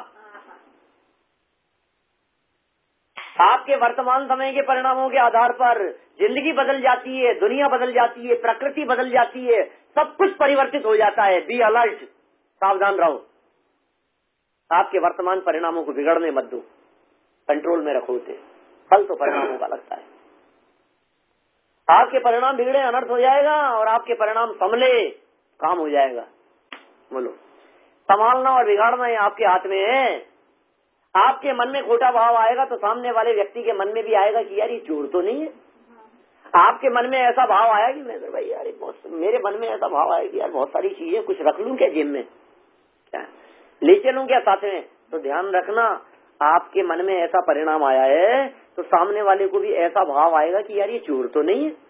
Speaker 1: आपके वर्तमान समय के परिणामों के आधार पर जिंदगी बदल जाती है, दुनिया बदल जाती है, प्रकृति बदल जाती है, सब कुछ परिवर्तित हो जाता है। बी अलर्ट, सावधान रहो। आपके वर्तमान परिणामों को बिगड़ने मत दो, कंट्रोल में रखो उसे, फल तो परिणामों का लगता है। आपके परिणाम बिगड़े, अनर्थ हो जाएगा, और आपके परिणाम संभले, काम हो जाएगा। बोलो, संभालना और बिगाड़ना ये आपके हाथ में है। आपके मन में खोटा भाव आएगा तो सामने वाले व्यक्ति के मन में भी आएगा कि यार ये चोर तो नहीं है। आपके मन में ऐसा भाव आया कि मैं भाई यार मेरे मन में ऐसा भाव आया कि यार बहुत सारी चीजें, कुछ रख लूं क्या जेब में, क्या ले चलूं क्या साथ में, तो ध्यान रखना आपके मन में ऐसा परिणाम आया है तो सामने वाले को भी ऐसा भाव आएगा कि यार ये चोर तो नहीं है।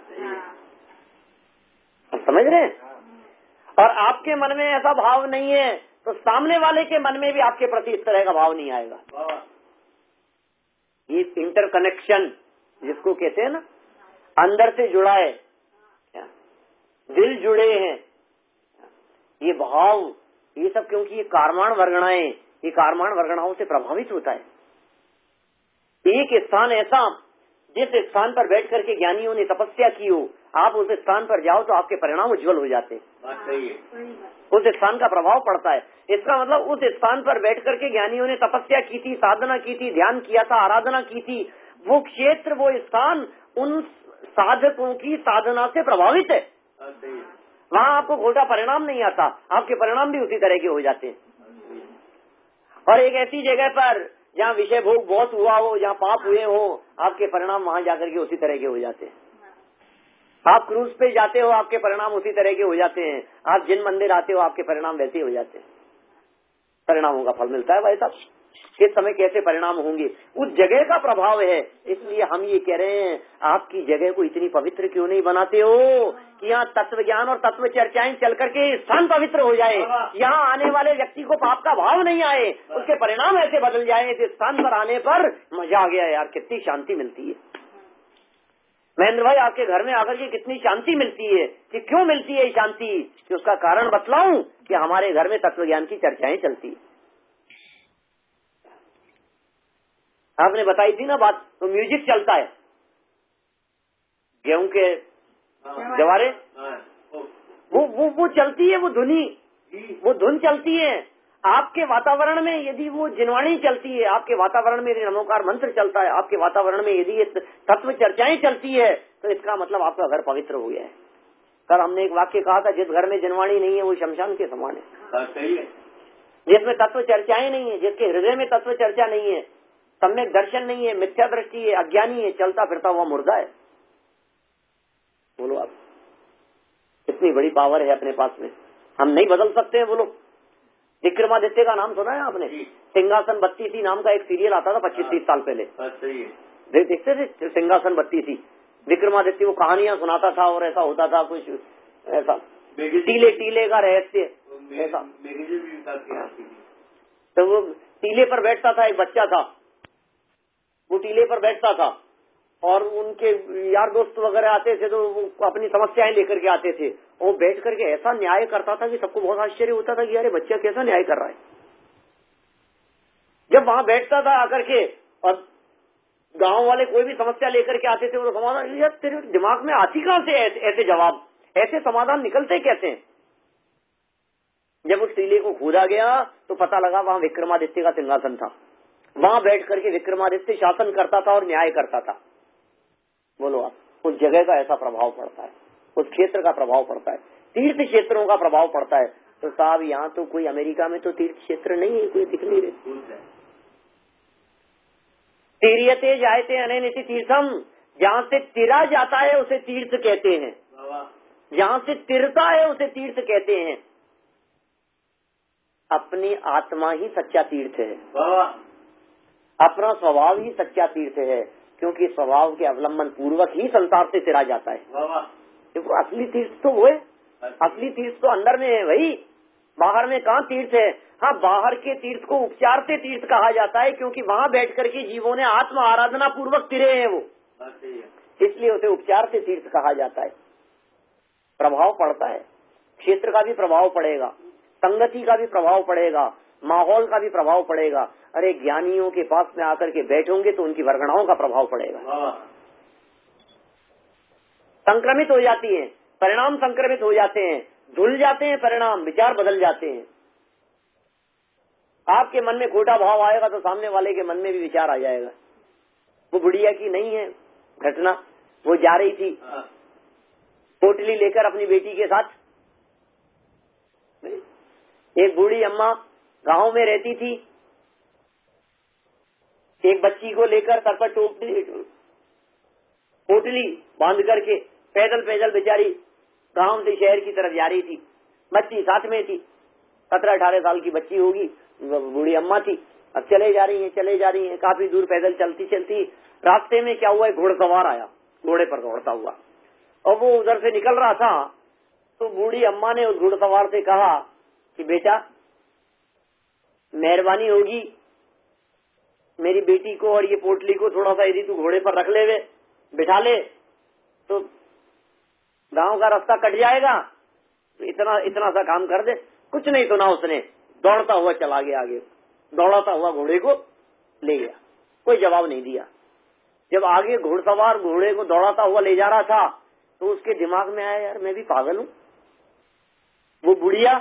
Speaker 1: समझ रहे हैं? और आपके मन में ऐसा भाव नहीं है तो सामने वाले के मन में भी आपके प्रति इस तरह का भाव नहीं आएगा। ये इंटरकनेक्शन जिसको कहते हैं ना, अंदर से जुड़ा है, दिल जुड़े हैं, ये भाव, ये सब क्योंकि ये कारमाण वर्गणाएं, ये कारमाण वर्गणाओं से प्रभावित होता है। एक स्थान ऐसा जिस स्थान पर बैठ करके ज्ञानियों ने तपस्या की हो, आप उस स्थान पर जाओ तो आपके परिणाम उज्जवल हो जाते हैं। उस स्थान का प्रभाव पड़ता है। इसका मतलब उस स्थान पर बैठ करके ज्ञानियों ने तपस्या की थी, साधना की थी, ध्यान किया था, आराधना की थी, वो क्षेत्र, वो स्थान उन साधकों की साधना से प्रभावित है। वहाँ आपको खोटा परिणाम नहीं आता, आपके परिणाम भी उसी तरह के हो जाते हैं। और एक ऐसी जगह पर जहाँ विषय भोग बहुत हुआ हो, जहाँ पाप हुए हो, आपके परिणाम वहाँ जाकर के उसी तरह के हो जाते हैं। आप क्रूज पे जाते हो, आपके परिणाम उसी तरह के हो जाते हैं। आप जिन मंदिर आते हो, आपके परिणाम वैसे हो जाते हैं। परिणामों का फल मिलता है भाई साहब, किस समय कैसे परिणाम होंगे उस जगह का प्रभाव है। इसलिए हम ये कह रहे हैं, आपकी जगह को इतनी पवित्र क्यों नहीं बनाते हो कि यहाँ तत्व ज्ञान और तत्व चर्चाएं चल करके स्थान पवित्र हो जाए, यहाँ आने वाले व्यक्ति को पाप का भाव नहीं आए, उसके परिणाम ऐसे बदल जाए, इस स्थान पर आने पर मजा आ गया यार, कितनी शांति मिलती है। महेंद्र भाई, आपके घर में आकर के कितनी शांति मिलती है, कि क्यों मिलती है शांति, कि उसका कारण बतलाऊं कि हमारे घर में तत्व ज्ञान की चर्चाएं चलती है। आपने बताई थी ना बात, तो म्यूजिक चलता है, गेहूं के जवारे, वो चलती है, वो धुनी, वो धुन चलती है आपके वातावरण में। यदि वो जिनवाणी चलती है आपके वातावरण में, यदि नमोकार मंत्र चलता है आपके वातावरण में, यदि ये तत्व चर्चाएं चलती है, तो इसका मतलब आपका घर पवित्र हो गया है। कल हमने एक वाक्य कहा था, जिस घर में जिनवाणी नहीं है वो शमशान के समान है।
Speaker 2: सही है।
Speaker 1: जिसमें तत्व चर्चाएं नहीं है, जिसके हृदय में तत्व चर्चा नहीं है, सम्यक दर्शन नहीं है, मिथ्या दृष्टि है, अज्ञानी है, चलता फिरता हुआ मुर्दा है। बोलो आप, इतनी बड़ी पावर है अपने पास में, हम नहीं बदल सकते हैं। बोलो, विक्रमादित्य का नाम सुना है आपने? सिंहासन बत्तीसी नाम का एक सीरियल आता था 25-30 साल पहले, देखते थे सिंहासन बत्तीसी। विक्रमादित्य वो कहानियां सुनाता था और ऐसा होता था कुछ ऐसा, टीले टीले का रहस्य ऐसा। तो वो टीले पर बैठता था, एक बच्चा था, वो टीले पर बैठता था और उनके यार दोस्त वगैरह आते थे तो वो अपनी समस्याएं लेकर के आते थे। वो बैठ करके ऐसा न्याय करता था कि सबको बहुत आश्चर्य होता था कि यार बच्चा कैसा न्याय कर रहा है। जब वहां बैठता था आकर के और गांव वाले कोई भी समस्या लेकर के आते थे, वो समाधान, यार तेरे दिमाग में आती कहां से ऐसे जवाब, ऐसे समाधान निकलते कैसे हैं? जब उस टीले को खोदा गया तो पता लगा वहां विक्रमादित्य का सिंहासन था। वहां बैठ करके विक्रमादित्य शासन करता था और न्याय करता था। बोलो आप, उस जगह का ऐसा प्रभाव पड़ता है, उस क्षेत्र का प्रभाव पड़ता है, तीर्थ क्षेत्रों का प्रभाव पड़ता है। तो साहब यहाँ तो कोई, अमेरिका में तो तीर्थ क्षेत्र नहीं है, कोई दिख नहीं रहे। तीर्यते जायते अनैनिति तीर्थम, जहाँ से तिरा जाता है उसे तीर्थ कहते हैं, जहाँ से तिरता है उसे तीर्थ कहते हैं। अपनी आत्मा ही सच्चा तीर्थ है, अपना स्वभाव ही सच्चा तीर्थ है, क्योंकि स्वभाव के अवलंबन पूर्वक ही संसार से तिरा जाता है। क्योंकि असली तीर्थ तो वो है, असली तीर्थ तो अंदर में है भाई, बाहर में कहाँ तीर्थ है। हाँ, बाहर के तीर्थ को उपचार से तीर्थ कहा जाता है, क्योंकि वहाँ बैठ करके जीवों ने आत्म आराधना पूर्वक तिरे हैं वो, इसलिए उसे उपचार से तीर्थ कहा जाता है। प्रभाव पड़ता है, क्षेत्र का भी प्रभाव पड़ेगा, संगति का भी प्रभाव पड़ेगा, माहौल का भी प्रभाव पड़ेगा। अरे ज्ञानियों के पास में आकर के बैठोगे तो उनकी वर्गणाओं का प्रभाव पड़ेगा, संक्रमित हो जाती है, परिणाम संक्रमित हो जाते हैं, धुल जाते हैं परिणाम, विचार बदल जाते हैं। आपके मन में खोटा भाव आएगा तो सामने वाले के मन में भी विचार आ जाएगा। वो बुढ़िया की नहीं है घटना, वो जा रही थी पोटली लेकर अपनी बेटी के साथ। एक बूढ़ी अम्मा गांव में रहती थी, एक बच्ची को लेकर सर पर पोटली बांध करके पैदल पैदल बेचारी गांव से शहर की तरफ जा रही थी। बच्ची साथ में थी, 17-18 साल की बच्ची होगी, बूढ़ी अम्मा थी। अब चले जा रही हैं काफी दूर पैदल चलती चलती। रास्ते में क्या हुआ, एक घुड़सवार आया, घोड़े पर दौड़ता हुआ, और वो उधर से निकल रहा था। तो बूढ़ी अम्मा ने उस घुड़सवार से कहा कि बेटा, मेहरबानी होगी मेरी बेटी को और ये पोटली को थोड़ा सा यदि तू घोड़े पर रख ले, बिठा ले तो गांव का रास्ता कट जाएगा, तो इतना सा काम कर दे। कुछ नहीं सुना उसने, दौड़ता हुआ चला गया आगे, दौड़ाता हुआ घोड़े को ले गया, कोई जवाब नहीं दिया। जब आगे घुड़सवार घोड़े को दौड़ाता हुआ ले जा रहा था तो उसके दिमाग में आया, यार मैं भी पागल हूँ, वो बुढ़िया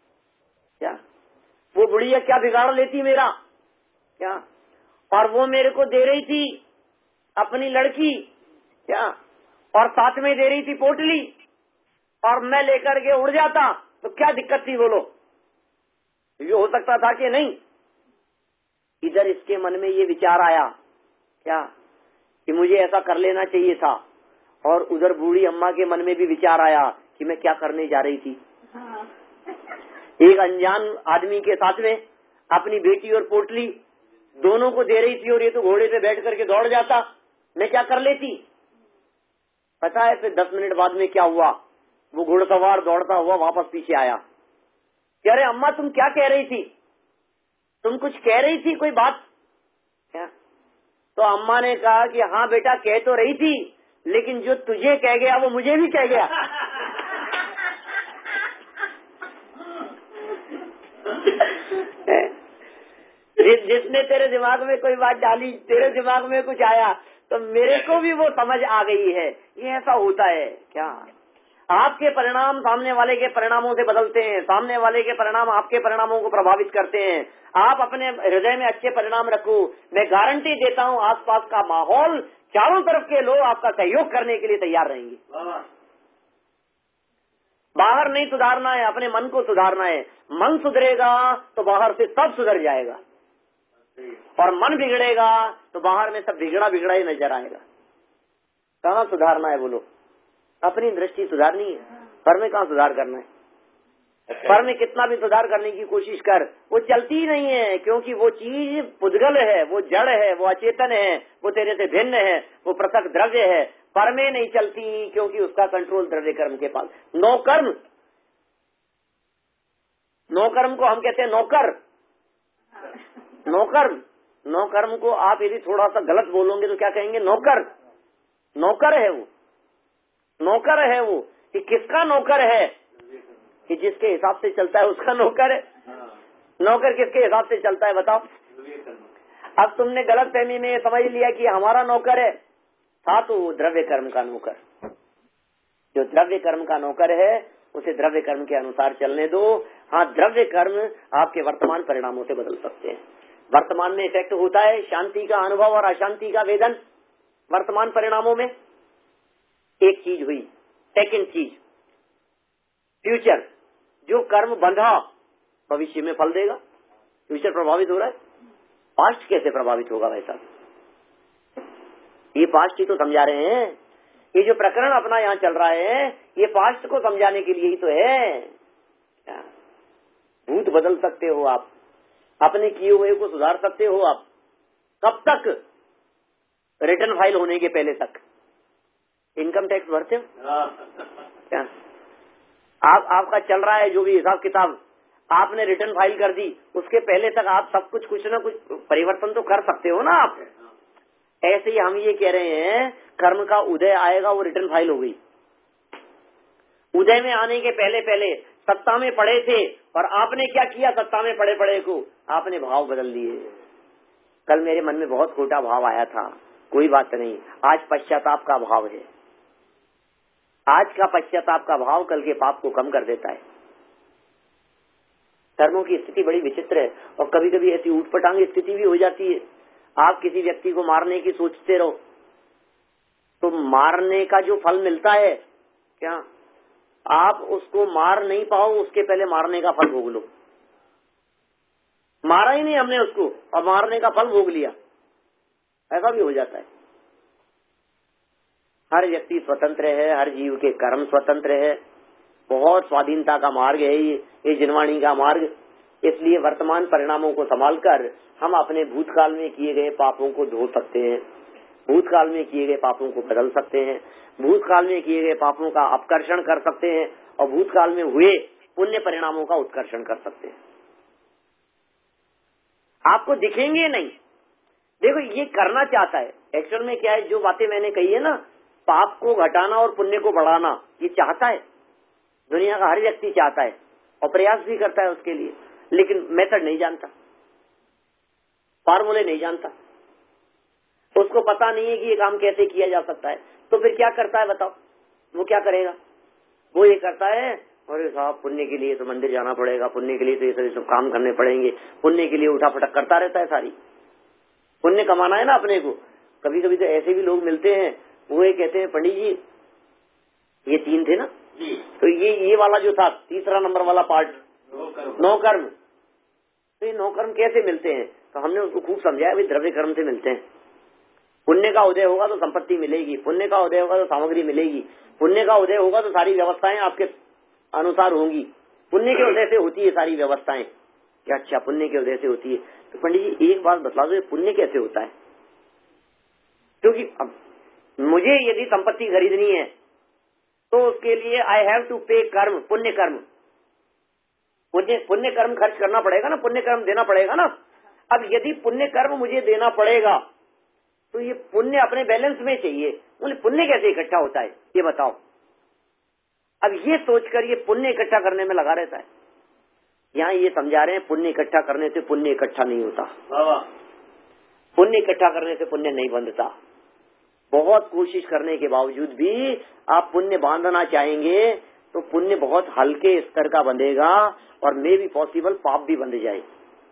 Speaker 1: क्या बिगाड़ लेती मेरा क्या, और वो मेरे को दे रही थी अपनी लड़की क्या, और साथ में दे रही थी पोटली, और मैं लेकर के उड़ जाता तो क्या दिक्कत थी बोलो। ये हो सकता था कि नहीं। इधर इसके मन में ये विचार आया क्या कि मुझे ऐसा कर लेना चाहिए था, और उधर बूढ़ी अम्मा के मन में भी विचार आया कि मैं क्या करने जा रही थी। एक अनजान आदमी के साथ में अपनी बेटी और पोटली दोनों को दे रही थी, और ये तो घोड़े पे बैठ करके दौड़ जाता, मैं क्या कर लेती। पता है फिर 10 मिनट बाद में क्या हुआ, वो घुड़सवार दौड़ता हुआ वापस पीछे आया। कह रहे अम्मा तुम क्या कह रही थी, तुम कुछ कह रही थी कोई बात क्या। तो अम्मा ने कहा कि हाँ बेटा कह तो रही थी, लेकिन जो तुझे कह गया वो मुझे भी कह गया। जिसने तेरे दिमाग में कोई बात डाली, तेरे दिमाग में कुछ आया, तो मेरे को भी वो समझ आ गई है। ये ऐसा होता है क्या। आपके परिणाम सामने वाले के परिणामों से बदलते हैं, सामने वाले के परिणाम आपके परिणामों को प्रभावित करते हैं। आप अपने हृदय में अच्छे परिणाम रखो। मैं गारंटी देता हूँ आसपास का माहौल, चारों तरफ के लोग आपका सहयोग करने के लिए तैयार रहेंगे। बाहर नहीं सुधारना है, अपने मन को सुधारना है। मन सुधरेगा तो बाहर से सब सुधर जाएगा, और मन बिगड़ेगा तो बाहर में सब बिगड़ा बिगड़ा ही नजर आएगा। कहाँ सुधारना है बोलो? अपनी दृष्टि सुधारनी है, पर में कहाँ सुधार करना है? पर में कितना भी सुधार करने की कोशिश कर, वो चलती ही नहीं है, क्योंकि वो चीज पुद्गल है, वो जड़ है, वो अचेतन है, वो तेरे से भिन्न है, वो पृथक द्रव्य है। पर में नहीं चलती, क्योंकि उसका कंट्रोल द्रव्य कर्म के पास। नौकर्म, नौकर्म को हम कहते हैं नौकर। नौकर्म, नौकर्म को आप यदि थोड़ा सा गलत बोलोगे तो क्या कहेंगे? नौकर। नौकर है वो, नौकर है वो। कि किसका नौकर है? कि जिसके हिसाब से चलता है उसका नौकर है। नौकर किसके हिसाब से चलता है बताओ? अब तुमने गलत फहमी में समझ लिया कि हमारा नौकर है, था तो वो द्रव्य कर्म का नौकर। जो द्रव्य कर्म का नौकर है उसे द्रव्य कर्म के अनुसार चलने दो। हाँ, द्रव्य कर्म आपके वर्तमान परिणामों से बदल सकते हैं। वर्तमान में इफेक्ट होता है शांति का अनुभव और अशांति का वेदन। वर्तमान परिणामों में एक चीज हुई। सेकंड चीज, फ्यूचर। जो कर्म बंधा भविष्य में फल देगा। फ्यूचर प्रभावित हो रहा है, पास्ट कैसे प्रभावित होगा भाई साहब? ये पास्ट ही तो समझा रहे हैं। ये जो प्रकरण अपना यहाँ चल रहा है ये पास्ट को समझाने के लिए ही तो है। क्या भूत बदल सकते हो आप, अपने किए हुए को सुधार सकते हो आप। कब तक? रिटर्न फाइल होने के पहले तक। इनकम टैक्स भरते हो क्या? आपका चल रहा है जो भी हिसाब किताब, आपने रिटर्न फाइल कर दी, उसके पहले तक आप सब कुछ न कुछ परिवर्तन तो कर सकते हो ना आप। ऐसे ही हम ये कह रहे हैं कर्म का उदय आएगा, वो रिटर्न फाइल हो गई। उदय में आने के पहले पहले सत्ता में पड़े थे, और आपने क्या किया? सत्ता में पड़े पड़े को आपने भाव बदल दिए। कल मेरे मन में बहुत खोटा भाव आया था, कोई बात नहीं, आज पश्चाताप का भाव है। आज का पश्चाताप का भाव कल के पाप को कम कर देता है। कर्मों की स्थिति बड़ी विचित्र है, और कभी कभी ऐसी ऊटपटांग स्थिति भी हो जाती है। आप किसी व्यक्ति को मारने की सोचते रहो तो मारने का जो फल मिलता है, क्या आप उसको मार नहीं पाओ, उसके पहले मारने का फल भोग लो। मारा ही नहीं हमने उसको, और मारने का फल भोग लिया, ऐसा भी हो जाता है। हर व्यक्ति स्वतंत्र है, हर जीव के कर्म स्वतंत्र है। बहुत स्वाधीनता का मार्ग है ये जिनवाणी का मार्ग। इसलिए वर्तमान परिणामों को संभालकर हम अपने भूतकाल में किए गए पापों को धो सकते हैं, भूतकाल में किए गए पापों को बदल सकते हैं, भूतकाल में किए गए पापों का अपकर्षण कर सकते हैं, और भूतकाल में हुए पुण्य परिणामों का उत्कर्षण कर सकते हैं। आपको दिखेंगे नहीं। देखो ये करना चाहता है, एक्चुअल में क्या है, जो बातें मैंने कही है ना, पाप को घटाना और पुण्य को बढ़ाना, ये चाहता है। दुनिया का हर व्यक्ति चाहता है और प्रयास भी करता है उसके लिए, लेकिन मेथड नहीं जानता, फार्मूले नहीं जानता, उसको पता नहीं है कि ये काम कैसे किया जा सकता है। तो फिर क्या करता है बताओ? वो क्या करेगा? वो ये करता है, अरे साहब पुण्य के लिए तो मंदिर जाना पड़ेगा, पुण्य के लिए तो ये सब काम करने पड़ेंगे, पुण्य के लिए उठा पटक करता रहता है। सारी पुण्य कमाना है ना अपने को। कभी कभी तो ऐसे भी लोग मिलते हैं, वो ये कहते हैं पंडित जी ये 3 थे ना, तो ये वाला जो था तीसरा नंबर वाला पार्ट, नौ कर्म, तो ये 9 कर्म कैसे मिलते हैं? तो हमने उसको खूब समझाया, भाई द्रव्य कर्म से मिलते हैं। पुण्य का उदय होगा तो संपत्ति मिलेगी, पुण्य का उदय होगा तो सामग्री मिलेगी, पुण्य का उदय होगा तो सारी व्यवस्थाएं आपके अनुसार होंगी। पुण्य के उदय से होती है सारी व्यवस्थाएं। क्या? अच्छा, पुण्य के उदय से होती है। तो पंडित जी एक बात बता दो, पुण्य कैसे होता है? क्योंकि अब मुझे यदि संपत्ति खरीदनी है तो उसके लिए आई हैव टू पे कर्म, पुण्य कर्म, पुण्य कर्म खर्च करना पड़ेगा ना, पुण्य कर्म देना पड़ेगा ना। अब यदि पुण्य कर्म मुझे देना पड़ेगा तो ये पुण्य अपने बैलेंस में चाहिए, बोले पुण्य कैसे इकट्ठा होता है ये बताओ। अब ये सोचकर ये पुण्य इकट्ठा करने में लगा रहता है। यहाँ ये समझा रहे हैं पुण्य इकट्ठा करने से पुण्य इकट्ठा नहीं होता, पुण्य इकट्ठा करने से पुण्य नहीं बंधता। बहुत कोशिश करने के बावजूद भी आप पुण्य बांधना चाहेंगे तो पुण्य बहुत हल्के स्तर का बंधेगा और मे भी पॉसिबल पाप भी बंध जाए।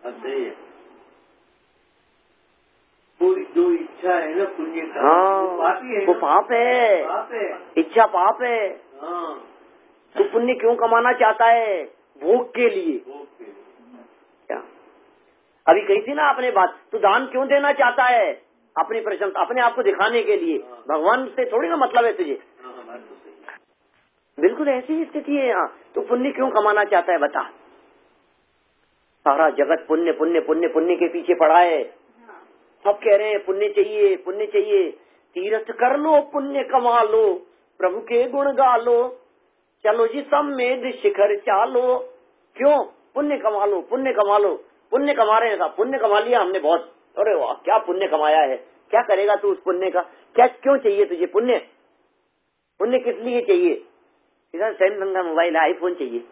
Speaker 2: कोई जो इच्छा है ना पुण्य का,
Speaker 1: हाँ, वो पाप है, इच्छा पाप है।
Speaker 2: हाँ।
Speaker 1: तो पुण्य क्यों कमाना चाहता है? भोग के लिए। क्या अभी कही थी ना आपने बात, तो दान क्यों देना चाहता है? अपनी प्रशंसा, अपने आप को दिखाने के लिए। भगवान से थोड़ी ना मतलब है तुझे। बिल्कुल ऐसी ही स्थिति है यहाँ। तो पुण्य क्यों कमाना चाहता है बता? सारा जगत पुण्य पुण्य पुण्य पुण्य के पीछे पड़ा है। सब कह रहे हैं पुण्य चाहिए, पुण्य चाहिए। तीर्थ कर लो, पुण्य कमा लो, प्रभु के गुण गा लो, चलो जी समेध शिखर चालो। क्यों? पुण्य कमा लो, पुण्य कमा लो। पुण्य कमा रहे हैं, पुण्य कमा लिया हमने बहुत। अरे वाह, क्या पुण्य कमाया है। क्या करेगा तू उस पुण्य का? क्या क्यों चाहिए तुझे पुण्य? पुण्य किस लिए चाहिए? सैमसंग का मोबाइल, आईफोन चाहिए।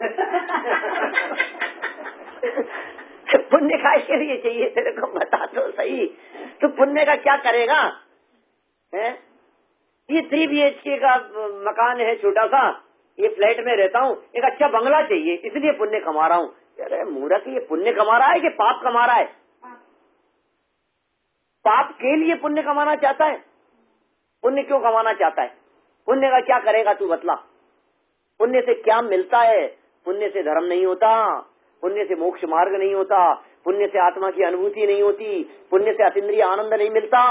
Speaker 1: पुण्य का के लिए चाहिए तेरे को? बता तो सही, तो पुण्य का क्या करेगा? है ये 3 BHK का मकान है छोटा सा, ये फ्लैट में रहता हूँ, एक अच्छा बंगला चाहिए इसलिए पुण्य कमा रहा हूँ। अरे मूर्ख, ये पुण्य कमा रहा है कि पाप कमा रहा है? पाप के लिए पुण्य कमाना चाहता है। पुण्य क्यों कमाना चाहता है? पुण्य का क्या करेगा तू बतला? पुण्य से क्या मिलता है? पुण्य से धर्म नहीं होता, पुण्य से मोक्ष मार्ग नहीं होता, पुण्य से आत्मा की अनुभूति नहीं होती, पुण्य से अतीन्द्रिय आनंद नहीं मिलता।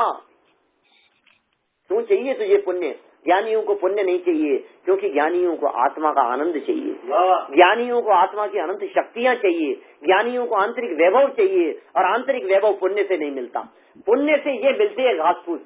Speaker 1: क्यों चाहिए तुझे पुण्य? ज्ञानियों को पुण्य नहीं चाहिए, क्योंकि ज्ञानियों को आत्मा का आनंद चाहिए, ज्ञानियों को आत्मा की अनंत शक्तियाँ चाहिए, ज्ञानियों को आंतरिक वैभव चाहिए, और आंतरिक वैभव पुण्य से नहीं मिलता। पुण्य से ये मिलती है घास फूस,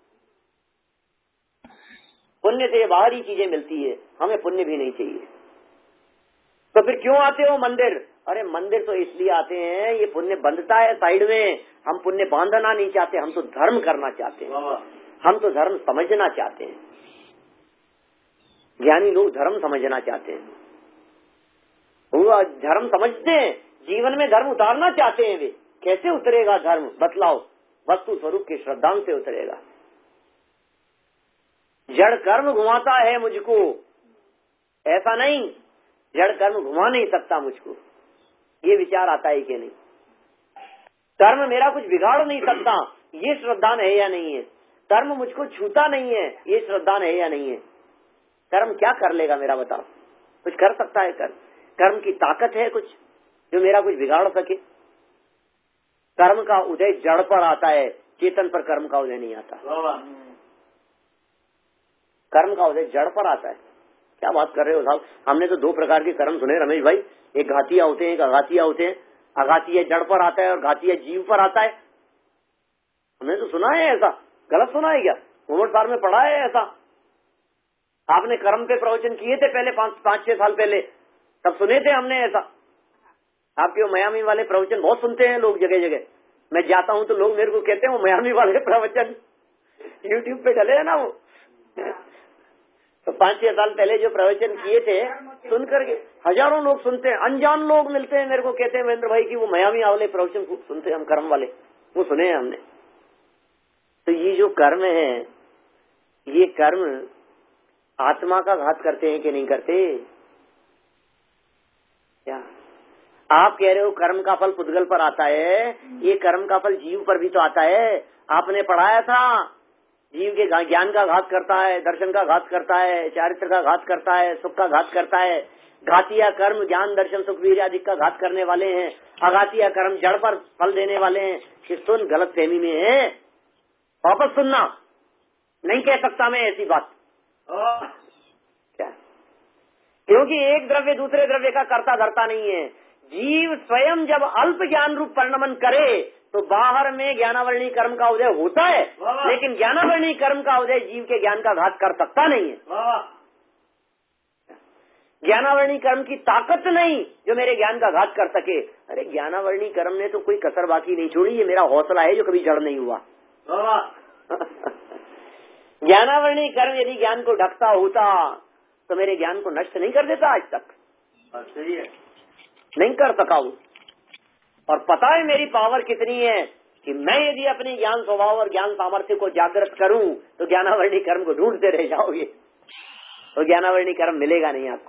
Speaker 1: पुण्य से ये बाहरी चीजें मिलती है, हमें पुण्य भी नहीं चाहिए। तो फिर क्यों आते हो मंदिर? अरे मंदिर तो इसलिए आते हैं, ये पुण्य बंधता है साइड में, हम पुण्य बांधना नहीं चाहते, हम तो धर्म करना चाहते हैं, हम तो धर्म समझना चाहते हैं। ज्ञानी लोग धर्म समझना चाहते हैं, वो धर्म समझते हैं, जीवन में धर्म उतारना चाहते हैं। वे कैसे उतरेगा धर्म? बतलाओ। वस्तु स्वरूप के श्रद्धांत से उतरेगा। जड़ कर्म घुमाता है मुझको, ऐसा नहीं, जड़ कर्म घुमा नहीं सकता मुझको, ये विचार आता है कि नहीं? कर्म मेरा कुछ बिगाड़ नहीं सकता, ये श्रद्धान है या नहीं है? कर्म मुझको छूता नहीं है, ये श्रद्धान है या नहीं है? कर्म क्या कर लेगा मेरा, बताओ? कुछ कर सकता है कर्म? कर्म की ताकत है कुछ जो मेरा कुछ बिगाड़ सके? कर्म का उदय जड़ पर आता है, चेतन पर कर्म का उदय नहीं आता। कर्म का उदय जड़ पर आता है। क्या बात कर रहे हो साहब? हमने तो 2 प्रकार के कर्म सुने रमेश भाई, एक घातिया होते हैं, एक अघातिया होते हैं। अघातिया जड़ पर आता है और घातिया जीव पर आता है। हमने तो सुना है ऐसा, गलत सुना है क्या? घूमट सार में पढ़ा है ऐसा? आपने कर्म पे प्रवचन किए थे पहले 5-6 साल पहले, तब सुने थे हमने ऐसा। आपके वो मयामी वाले प्रवचन बहुत सुनते हैं लोग, जगह जगह मैं जाता हूँ तो लोग मेरे को कहते हैं वो मयामी वाले प्रवचन यूट्यूब पे डले है ना वो। तो 5-6 साल पहले जो प्रवचन किए थे सुनकर के हजारों लोग सुनते हैं, अनजान लोग मिलते हैं मेरे को, कहते हैं महेंद्र भाई की वो मयामी वाले प्रवचन खूब सुनते हैं हम, कर्म वाले वो सुने हैं हमने। तो ये जो कर्म है, ये कर्म आत्मा का घात करते हैं कि नहीं करते? क्या आप कह रहे हो कर्म का फल पुद्गल पर आता है, ये कर्म का फल जीव पर भी तो आता है। आपने पढ़ाया था जीव के ज्ञान का घात करता है, दर्शन का घात करता है, चारित्र का घात करता है, सुख का घात करता है। घातिया कर्म ज्ञान दर्शन सुख वीर्य आदि का घात करने वाले हैं, अघातिया कर्म जड़ पर फल देने वाले हैं। कि सुन, गलत फहमी में है, वापस सुनना। नहीं कह सकता मैं ऐसी बात। क्या? क्योंकि एक द्रव्य दूसरे द्रव्य का कर्ता धर्ता नहीं है। जीव स्वयं जब अल्प ज्ञान रूप परिणमन करे तो बाहर में ज्ञानावरणी कर्म का उदय होता है, लेकिन ज्ञानावरणी कर्म का उदय जीव के ज्ञान का घात कर सकता नहीं है। ज्ञानावरणी कर्म की ताकत नहीं जो मेरे ज्ञान का घात कर सके। अरे ज्ञानावरणी कर्म ने तो कोई कसर बाकी नहीं छोड़ी, ये मेरा हौसला है जो कभी जड़ नहीं हुआ। ज्ञानावरणी कर्म यदि ज्ञान को ढकता होता तो मेरे ज्ञान को नष्ट नहीं कर देता आज तक। सही है, नहीं कर सका वो। और पता है मेरी पावर कितनी है कि मैं यदि अपने ज्ञान स्वभाव और ज्ञान सामर्थ्य को जागृत करूं तो ज्ञानावर्णी कर्म को ढूंढते रह जाओगे, तो ज्ञानावर्णी कर्म मिलेगा नहीं आपको।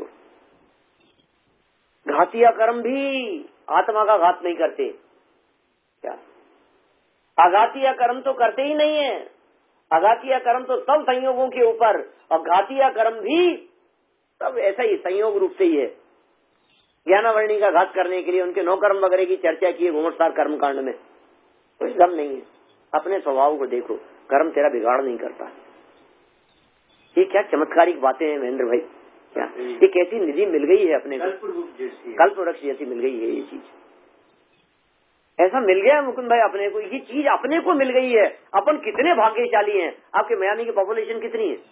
Speaker 1: घातिया कर्म भी आत्मा का घात नहीं करते, क्या आघातिया कर्म तो करते ही नहीं है। आघातिया कर्म तो सब संयोगों के ऊपर, और घातिया कर्म भी सब ऐसा ही संयोग रूप से ही है। ज्ञानावर्णी का घात करने के लिए उनके 9 कर्म वगैरह की चर्चा की है घूमटसार कर्म कांड में, कोई दम नहीं है। अपने स्वभाव को देखो, कर्म तेरा बिगाड़ नहीं करता। ये क्या चमत्कारिक बातें हैं महेंद्र भाई, क्या ये कैसी निधि मिल गई है अपने को, कल्पवृक्ष जैसी मिल गई है ये चीज। ऐसा मिल गया मुकुंद भाई अपने को, ये चीज अपने को मिल गई है। अपन कितने भाग्यशाली हैं। आपके मियामी की पॉपुलेशन कितनी है?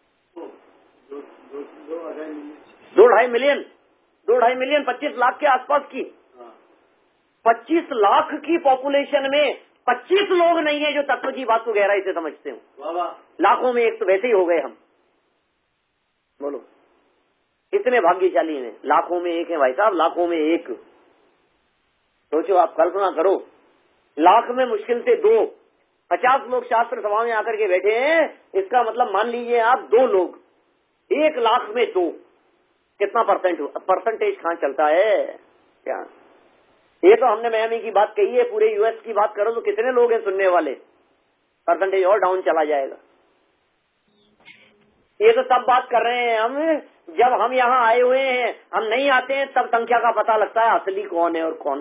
Speaker 1: 2-2.5 मिलियन, 2-2.5 मिलियन, 25 लाख के आसपास की। 25 लाख की पॉपुलेशन में 25 लोग नहीं है जो तत्व की बात को गहराई से समझते हो। लाखों में एक तो वैसे ही हो गए हम। बोलो कितने भाग्यशाली हैं? लाखों में एक है भाई साहब, लाखों में एक। सोचो, आप कल्पना करो, लाख में मुश्किल से 2, 50 लोग शास्त्र सभा में आकर के बैठे हैं, इसका मतलब मान लीजिए आप 2 लोग 1 लाख में 2, कितना परसेंटेज कहाँ चलता है क्या? ये तो हमने मियामी की बात कही है, पूरे यूएस की बात करो तो कितने लोग हैं सुनने वाले, परसेंटेज और डाउन चला जाएगा। ये तो सब बात कर रहे हैं हम, जब हम यहाँ आए हुए हैं, हम नहीं आते हैं तब संख्या का पता लगता है असली कौन है और कौन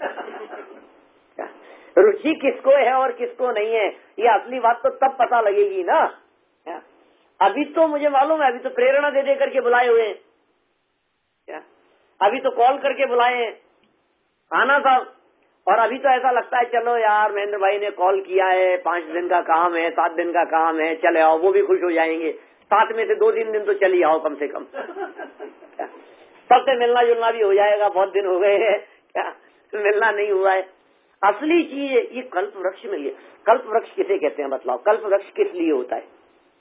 Speaker 1: रुचि किसको है और किसको नहीं है। ये असली बात तो तब पता लगेगी ना। अभी तो मुझे मालूम है, अभी तो प्रेरणा दे दे करके बुलाए हुए हैं, अभी तो कॉल करके बुलाए हैं आना साहब। और अभी तो ऐसा लगता है चलो यार महेंद्र भाई ने कॉल किया है, 5 दिन का काम है, 7 दिन का काम है, चले आओ, वो भी खुश हो जाएंगे। 7 में से 2-3 दिन तो चली आओ कम से कम, सबसे मिलना जुलना भी हो जाएगा। बहुत दिन हो गए हैं क्या मिलना नहीं हुआ है। असली चीज ये कल्प वृक्ष में। कल्प वृक्ष किसे कहते हैं बतलाओ? कल्प वृक्ष किस लिए होता है?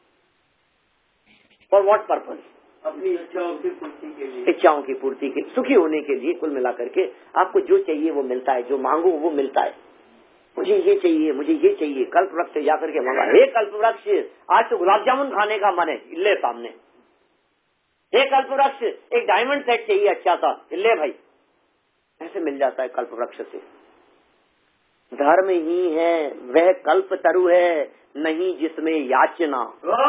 Speaker 1: For what purpose?
Speaker 2: अपनी इच्छाओं की पूर्ति के लिए,
Speaker 1: इच्छाओं की पूर्ति के, सुखी होने के लिए। कुल मिलाकर के आपको जो चाहिए वो मिलता है, जो मांगो वो मिलता है। मुझे ये चाहिए, मुझे ये चाहिए, कल्प वृक्ष से जाकर के मांगा, हे कल्प वृक्ष आज तो गुलाब जामुन खाने का मन है, ले सामने। हे कल्प वृक्ष एक डायमंड सेट चाहिए अच्छा सा, ले भाई, ऐसे मिल जाता है कल्प वृक्ष से। धर्म ही है वह कल्प तरु है, नहीं जिसमें याचना।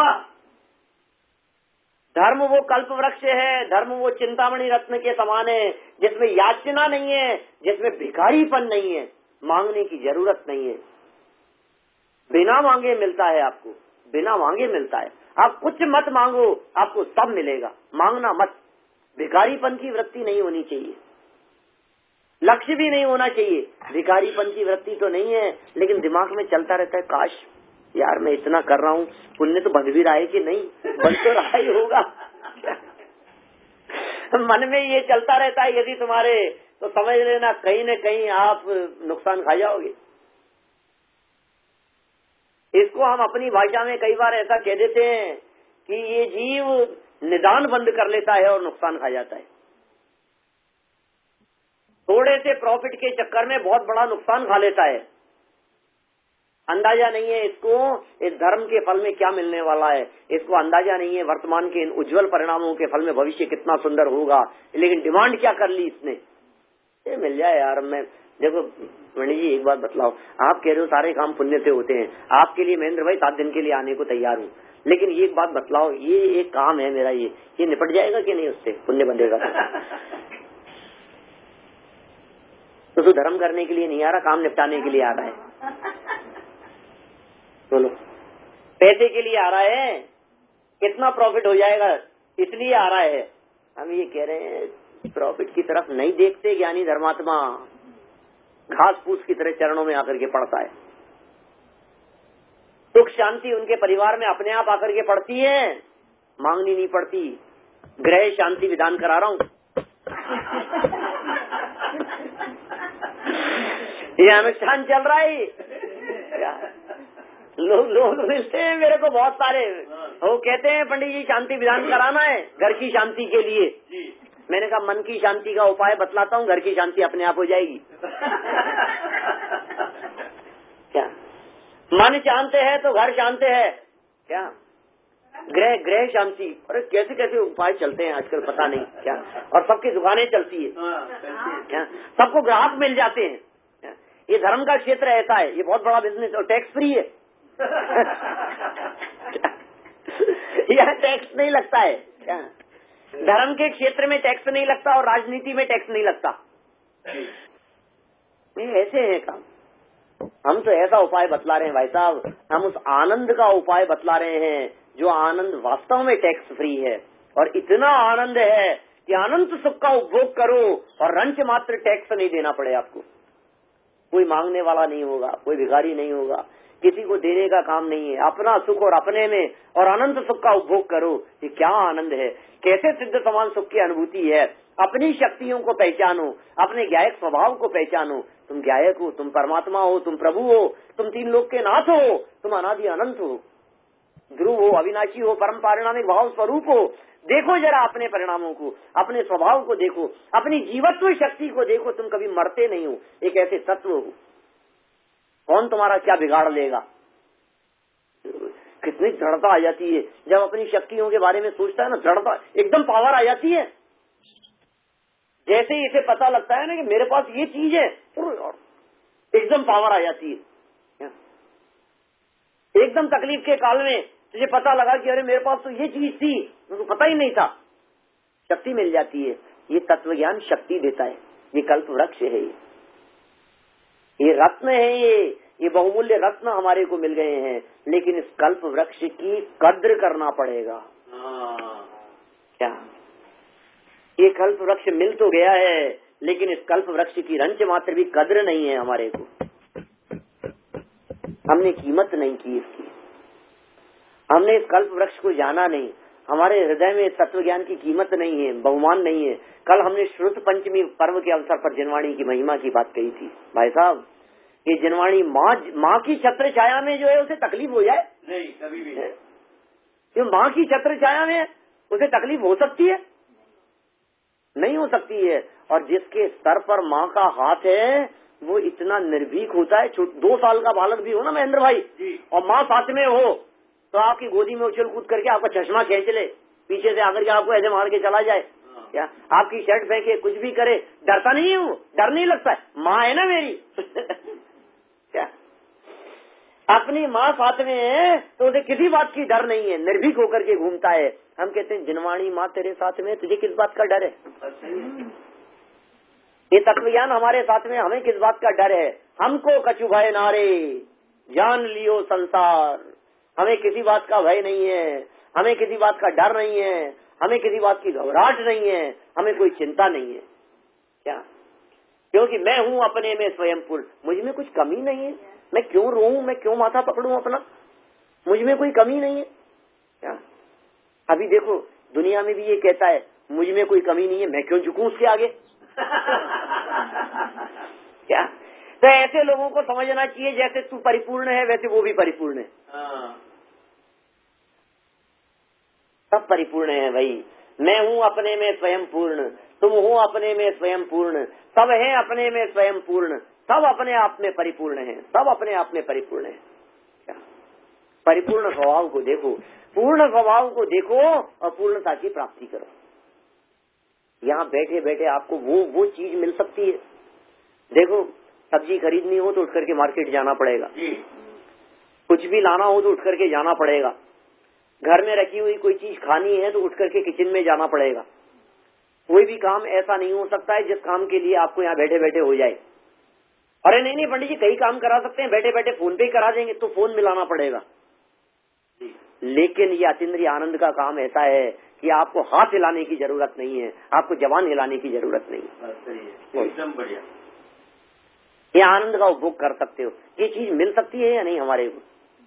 Speaker 1: धर्म वो कल्प वृक्ष है, धर्म वो चिंतामणि रत्न के समान है, जिसमें याचना नहीं है, जिसमें भिखारीपन नहीं है, मांगने की जरूरत नहीं है। बिना मांगे मिलता है आपको, बिना मांगे मिलता है। आप कुछ मत मांगो, आपको सब मिलेगा। मांगना मत, भिखारीपन की वृत्ति नहीं होनी चाहिए, लक्ष्य भी नहीं होना चाहिए। भिखारीपन की वृत्ति तो नहीं है, लेकिन दिमाग में चलता रहता है काश यार मैं इतना कर रहा हूँ, पुण्य तो बन भी रहा है कि नहीं, बन तो रहा ही होगा। मन में ये चलता रहता है यदि तुम्हारे, तो समझ लेना कहीं न कहीं आप नुकसान खा जाओगे। इसको हम अपनी भाषा में कई बार ऐसा कह देते हैं कि ये जीव निदान बंद कर लेता है और नुकसान खा जाता है। थोड़े से प्रॉफिट के चक्कर में बहुत बड़ा नुकसान खा लेता है। अंदाजा नहीं है इसको इस धर्म के फल में क्या मिलने वाला है, इसको अंदाजा नहीं है वर्तमान के इन उज्जवल परिणामों के फल में भविष्य कितना सुंदर होगा। लेकिन डिमांड क्या कर ली इसने, ये मिल जाए यार। मैं देखो मणि जी एक बात बतलाओ, आप कह रहे हो सारे काम पुण्य से होते हैं, आपके लिए महेंद्र भाई 7 दिन के लिए आने को तैयार हूँ, लेकिन ये एक बात बतलाओ, ये एक काम है मेरा, ये निपट जाएगा कि नहीं? उससे पुण्य बंधेगा तो तू धर्म करने के लिए नहीं आ रहा, काम निपटाने के लिए आ रहा है। बोलो पैसे के लिए आ रहा है, कितना प्रॉफिट हो जाएगा इसलिए आ रहा है। हम ये कह रहे हैं प्रॉफिट की तरफ नहीं देखते ज्ञानी धर्मात्मा, घास फूस की तरह चरणों में आकर के पड़ता है। सुख शांति उनके परिवार में अपने आप आकर के पड़ती है, मांगनी नहीं पड़ती। गृह शांति विधान करा रहा हूँ ये अनुष्ठान चल रहा है। लोग मिलते हैं मेरे को बहुत सारे, वो कहते हैं पंडित जी शांति विधान कराना है घर की शांति के लिए। मैंने कहा मन की शांति का उपाय बतलाता हूँ, घर की शांति अपने आप हो जाएगी। मन शांत है तो घर शांत है। क्या ग्रह शांति, अरे कैसे कैसे उपाय चलते हैं आजकल पता नहीं क्या, और सबकी दुकानें चलती है क्या, सबको ग्राहक मिल जाते हैं। ये धर्म का क्षेत्र ऐसा है, ये बहुत बड़ा बिजनेस और टैक्स फ्री है। यहाँ टैक्स नहीं लगता है क्या, धर्म के क्षेत्र में टैक्स नहीं लगता और राजनीति में टैक्स नहीं लगता। ये ऐसे है काम। हम तो ऐसा उपाय बतला रहे हैं भाई साहब, हम उस आनंद का उपाय बतला रहे हैं जो आनंद वास्तव में टैक्स फ्री है, और इतना आनंद है कि अनंत सुख का उपभोग करो और रंच मात्र टैक्स नहीं देना पड़े आपको। कोई मांगने वाला नहीं होगा, कोई भिखारी नहीं होगा, किसी को देने का काम नहीं है, अपना सुख और अपने में और अनंत सुख का उपभोग करो। ये क्या आनंद है, कैसे सिद्ध समान सुख की अनुभूति है। अपनी शक्तियों को पहचानो, अपने गायक स्वभाव को पहचानो। तुम गायक हो, तुम परमात्मा हो, तुम प्रभु हो, तुम तीन लोक के नाथ हो, तुम अनादि अनंत हो, ध्रुव हो, अविनाशी हो, परम पारिणामिक भाव स्वरूप हो। देखो जरा अपने परिणामों को, अपने स्वभाव को देखो, अपनी जीवत्व शक्ति को देखो। तुम कभी मरते नहीं हो, एक ऐसे तत्व हो। कौन तुम्हारा क्या बिगाड़ लेगा। कितनी दृढ़ता आ जाती है जब अपनी शक्तियों के बारे में सोचता है ना, दृढ़ता एकदम पावर आ जाती है। जैसे ही इसे पता लगता है ना कि मेरे पास ये चीज है, एकदम पावर आ जाती है। एकदम तकलीफ के काल में तुझे पता लगा कि अरे मेरे पास तो ये चीज थी, मुझे पता ही नहीं था, शक्ति मिल जाती है। ये तत्व ज्ञान शक्ति देता है। ये कल्प वृक्ष है, ये रत्न है, ये बहुमूल्य रत्न हमारे को मिल गए हैं। लेकिन इस कल्प वृक्ष की कद्र करना पड़ेगा। क्या ये कल्प वृक्ष मिल तो गया है, लेकिन इस कल्प वृक्ष की रंच मात्र भी कद्र नहीं है हमारे को। हमने कीमत नहीं की इसकी, हमने इस कल्प वृक्ष को जाना नहीं। हमारे हृदय में तत्व ज्ञान की कीमत नहीं है, बहुमान नहीं है। कल हमने श्रुत पंचमी पर्व के अवसर पर जिनवाणी की महिमा की बात कही थी। भाई साहब, ये जिनवाणी माँ की छत्र छाया में जो है उसे तकलीफ हो जाए
Speaker 2: नहीं, कभी भी नहीं।
Speaker 1: जो माँ की छत्र छाया में उसे तकलीफ हो सकती है? नहीं हो सकती है। और जिसके सर पर माँ का हाथ है वो इतना निर्भीक होता है। 2 साल का बालक भी हो ना महेंद्र भाई, और माँ साथ में हो तो आपकी गोदी में उछल कूद करके आपका चश्मा खींच ले, पीछे से आकर के आपको ऐसे मार के चला जाए, क्या आपकी शर्ट फेंके, कुछ भी करे, डरता नहीं है वो? डर नहीं लगता है, माँ है ना मेरी। क्या अपनी माँ साथ में है तो उसे किसी बात की डर नहीं है, निर्भीक होकर के घूमता है। हम कहते हैं जिनवाणी माँ तेरे साथ में, तुझे किस बात का डर है? ये तत्वज्ञान हमारे साथ में, हमें किस बात का डर है? हमको कछु भय नारे, जान लियो संसार। हमें किसी बात का भय नहीं है, हमें किसी बात का डर नहीं है, हमें किसी बात की घबराहट नहीं है, हमें कोई चिंता नहीं है। क्या? क्योंकि मैं हूँ अपने में स्वयं पूर्ण, मुझ में कुछ कमी नहीं है। मैं क्यों रोऊं, मैं क्यों माथा पकड़ूं अपना? मुझ में कोई कमी नहीं है। क्या अभी देखो दुनिया में भी ये कहता है मुझ में कोई कमी नहीं है, मैं क्यों झुकूं उसके आगे? क्या? तो ऐसे लोगों को समझना चाहिए जैसे तू परिपूर्ण है वैसे वो भी परिपूर्ण है। सब परिपूर्ण है भाई। मैं हूँ अपने में स्वयं पूर्ण, तुम हो अपने में स्वयं पूर्ण, सब है अपने में स्वयं पूर्ण, सब अपने आप में परिपूर्ण है, सब अपने आप में परिपूर्ण है। क्या? परिपूर्ण स्वभाव को देखो, पूर्ण स्वभाव को देखो और पूर्णता की प्राप्ति करो। यहाँ बैठे बैठे आपको वो चीज मिल सकती है। देखो सब्जी खरीदनी हो तो उठ करके मार्केट जाना पड़ेगा, कुछ भी लाना हो तो उठ करके जाना पड़ेगा, घर में रखी हुई कोई चीज खानी है तो उठ करके किचन में जाना पड़ेगा। कोई भी काम ऐसा नहीं हो सकता है जिस काम के लिए आपको यहाँ बैठे बैठे हो जाए। अरे नहीं पंडित जी, कई काम करा सकते हैं, बैठे बैठे फोन पे करा देंगे, तो फोन मिलाना पड़ेगा। लेकिन ये अतीन्द्रिय आनंद का काम ऐसा है कि आपको हाथ हिलाने की जरूरत नहीं है, आपको जबान हिलाने की जरूरत नहीं है।
Speaker 2: एकदम बढ़िया।
Speaker 1: ये आनंद का उपभोग कर सकते हो। ये चीज मिल सकती है या नहीं हमारे को?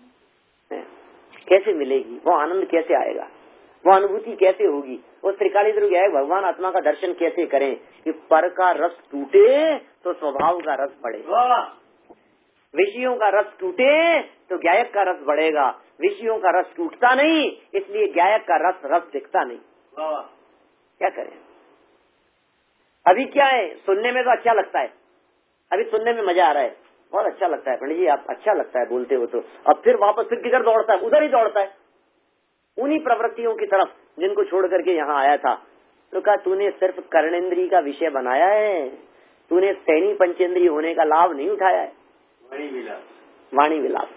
Speaker 1: कैसे मिलेगी? वो आनंद कैसे आएगा? वो अनुभूति कैसे होगी? वो त्रिकालीय गया है, भगवान आत्मा का दर्शन कैसे करें कि पर का रस टूटे तो स्वभाव का रस बढ़ेगा, विषयों का रस टूटे तो गायक का रस बढ़ेगा। विषयों का रस टूटता नहीं, इसलिए गायक का रस दिखता नहीं। क्या करें? अभी क्या है, सुनने में तो अच्छा लगता है, अभी सुनने में मजा आ रहा है, बहुत अच्छा लगता है पंडित जी, आप अच्छा लगता है बोलते हो तो। अब फिर वापस फिर किधर दौड़ता है? उधर ही दौड़ता है, उन्हीं प्रवृत्तियों की तरफ जिनको छोड़ करके यहाँ आया था। तो कहा तूने सिर्फ कर्णेंद्री का विषय बनाया है, तूने सैनी पंचेंद्री होने का लाभ नहीं उठाया है। वाणी विलास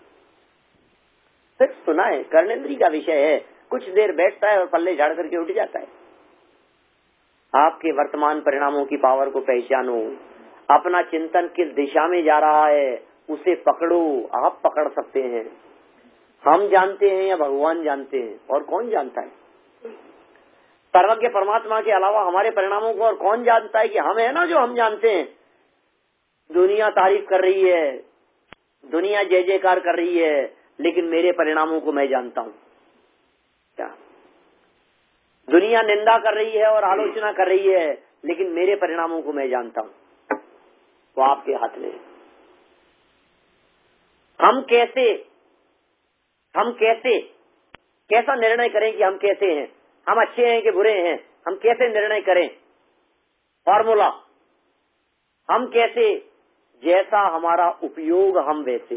Speaker 1: सिर्फ सुना है, कर्णेंद्री का विषय है, कुछ देर बैठता है और पल्ले झाड़ करके उठ जाता है। आपके वर्तमान परिणामों की पावर को पहचानो, अपना चिंतन किस दिशा में जा रहा है उसे पकड़ो। आप पकड़ सकते हैं, हम जानते हैं या भगवान जानते हैं, और कौन जानता है? सर्वज्ञ परमात्मा के अलावा हमारे परिणामों को और कौन जानता है? कि हम है ना जो हम जानते हैं। दुनिया तारीफ कर रही है, दुनिया जय जयकार कर रही है, लेकिन मेरे परिणामों को मैं जानता हूँ। क्या दुनिया निंदा कर रही है और आलोचना कर रही है, लेकिन मेरे परिणामों को मैं जानता हूँ। वो आपके हाथ में है। हम कैसा निर्णय करें कि हम कैसे हैं, हम अच्छे हैं कि बुरे हैं, हम कैसे निर्णय करें? फॉर्मूला, हम कैसे, जैसा हमारा उपयोग हम वैसे।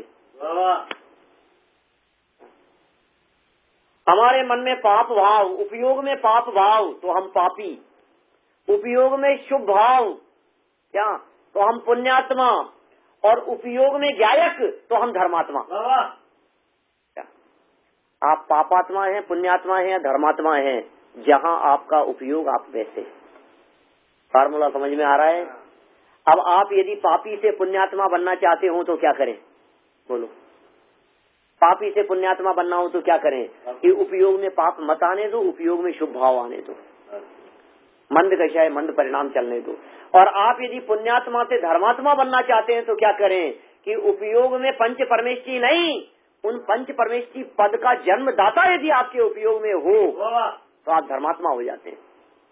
Speaker 1: हमारे मन में पाप भाव, उपयोग में पाप भाव तो हम पापी, उपयोग में शुभ भाव क्या तो हम पुण्यात्मा, और उपयोग में गायक तो हम धर्मात्मा। क्या आप पापात्मा हैं, पुण्यात्मा हैं या धर्मात्मा हैं? जहाँ आपका उपयोग आप वैसे। फार्मूला समझ में आ रहा है? अब आप यदि पापी से पुण्यात्मा बनना चाहते हो तो क्या करें? बोलो। पापी से पुण्यात्मा बनना हो तो क्या करें? कि उपयोग में पाप मत आने दो, उपयोग में शुभ भाव आने दो, मंद कशाय मंद परिणाम चलने दो। और आप यदि पुण्यात्मा से धर्मात्मा बनना चाहते हैं तो क्या करें? कि उपयोग में पंच परमेष्ठी नहीं, उन पंच परमेष्ठी पद का जन्मदाता यदि आपके उपयोग में हो तो आप धर्मात्मा हो जाते हैं।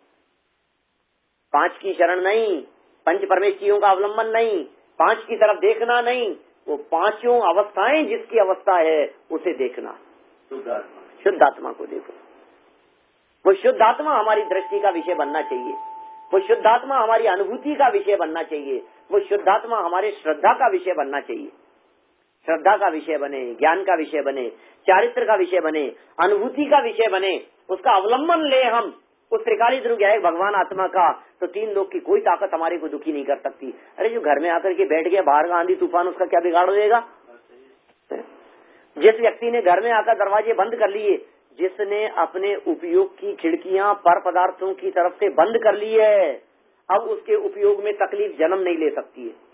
Speaker 1: पांच की शरण नहीं, पंच परमेष्ठियों का अवलंबन नहीं, पांच की तरफ देखना नहीं, वो पांचों अवस्थाएं जिसकी अवस्था है उसे देखना। शुद्धात्मा को देखो। वो शुद्धात्मा हमारी दृष्टि का विषय बनना चाहिए, वो शुद्धात्मा हमारी अनुभूति का विषय बनना चाहिए, वो शुद्धात्मा हमारे श्रद्धा का विषय बनना चाहिए। श्रद्धा का विषय बने, ज्ञान का विषय बने, चारित्र का विषय बने, अनुभूति का विषय बने, उसका अवलंबन ले हम उस त्रिकाली ध्रुव है भगवान आत्मा का। तो तीन लोग की कोई ताकत हमारे को दुखी नहीं कर सकती। अरे जो घर में आकर के बैठ गया, बाहर का आंधी तूफान उसका क्या बिगाड़ देगा? जिस व्यक्ति ने घर में आकर दरवाजे बंद कर लिए, जिसने अपने उपयोग की खिड़कियां पर पदार्थों की तरफ से बंद कर ली है, अब उसके उपयोग में तकलीफ जन्म नहीं ले सकती है।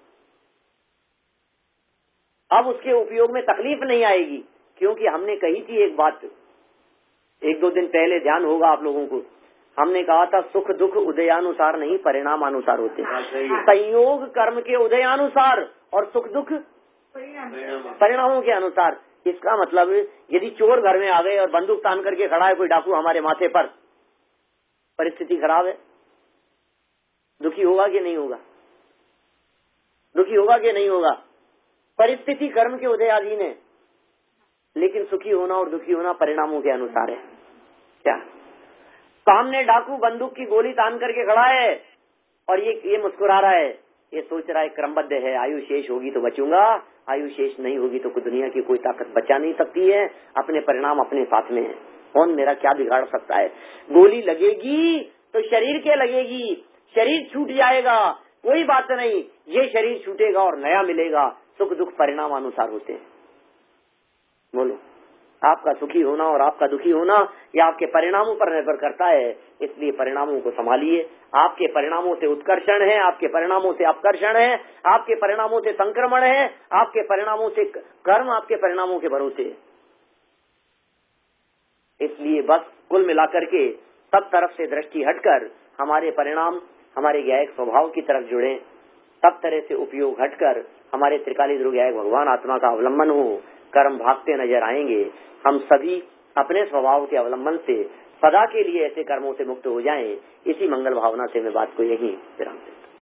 Speaker 1: अब उसके उपयोग में तकलीफ नहीं आएगी, क्योंकि हमने कही थी एक बात, एक दो दिन पहले, ध्यान होगा आप लोगों को। हमने कहा था सुख दुख उदयानुसार नहीं, परिणाम अनुसार होते हैं। संयोग कर्म के उदयानुसार और सुख दुख परिणामों के अनुसार। इसका मतलब यदि चोर घर में आ गए और बंदूक तान करके खड़ा है कोई डाकू हमारे माथे पर, परिस्थिति खराब है, दुखी होगा कि नहीं होगा? दुखी होगा कि नहीं होगा? परिस्थिति कर्म के उदयाधीन है, लेकिन सुखी होना और दुखी होना परिणामों के अनुसार है। क्या सामने डाकू बंदूक की गोली तान करके खड़ा है और ये मुस्कुरा रहा है, ये सोच रहा है क्रमबद्ध है, आयु शेष होगी तो बचूंगा, आयु शेष नहीं होगी तो दुनिया की कोई ताकत बचा नहीं सकती है, अपने परिणाम अपने साथ में है, कौन मेरा क्या बिगाड़ सकता है? गोली लगेगी तो शरीर के लगेगी, शरीर छूट जाएगा, कोई बात नहीं, ये शरीर छूटेगा और नया मिलेगा। सुख दुख परिणाम अनुसार होते हैं। बोलो, आपका सुखी होना और आपका दुखी होना यह आपके परिणामों पर निर्भर करता है। इसलिए परिणामों को संभालिए। आपके परिणामों से उत्कर्षण है, आपके परिणामों से अपकर्षण है, आपके परिणामों से संक्रमण है, आपके परिणामों से कर्म, आपके परिणामों के भरोसे। इसलिए बस कुल मिलाकर के सब तरफ से दृष्टि हटकर हमारे परिणाम हमारे ज्ञायक स्वभाव की तरफ जुड़े, सब तरह से उपयोग हटकर हमारे त्रिकाली ध्रुव ज्ञायक भगवान आत्मा का अवलंबन हो, कर्म भागते नजर आएंगे। हम सभी अपने स्वभाव के अवलंबन से सदा के लिए ऐसे कर्मों से मुक्त हो जाएं। इसी मंगल भावना से मैं बात को यही विराम देता हूं।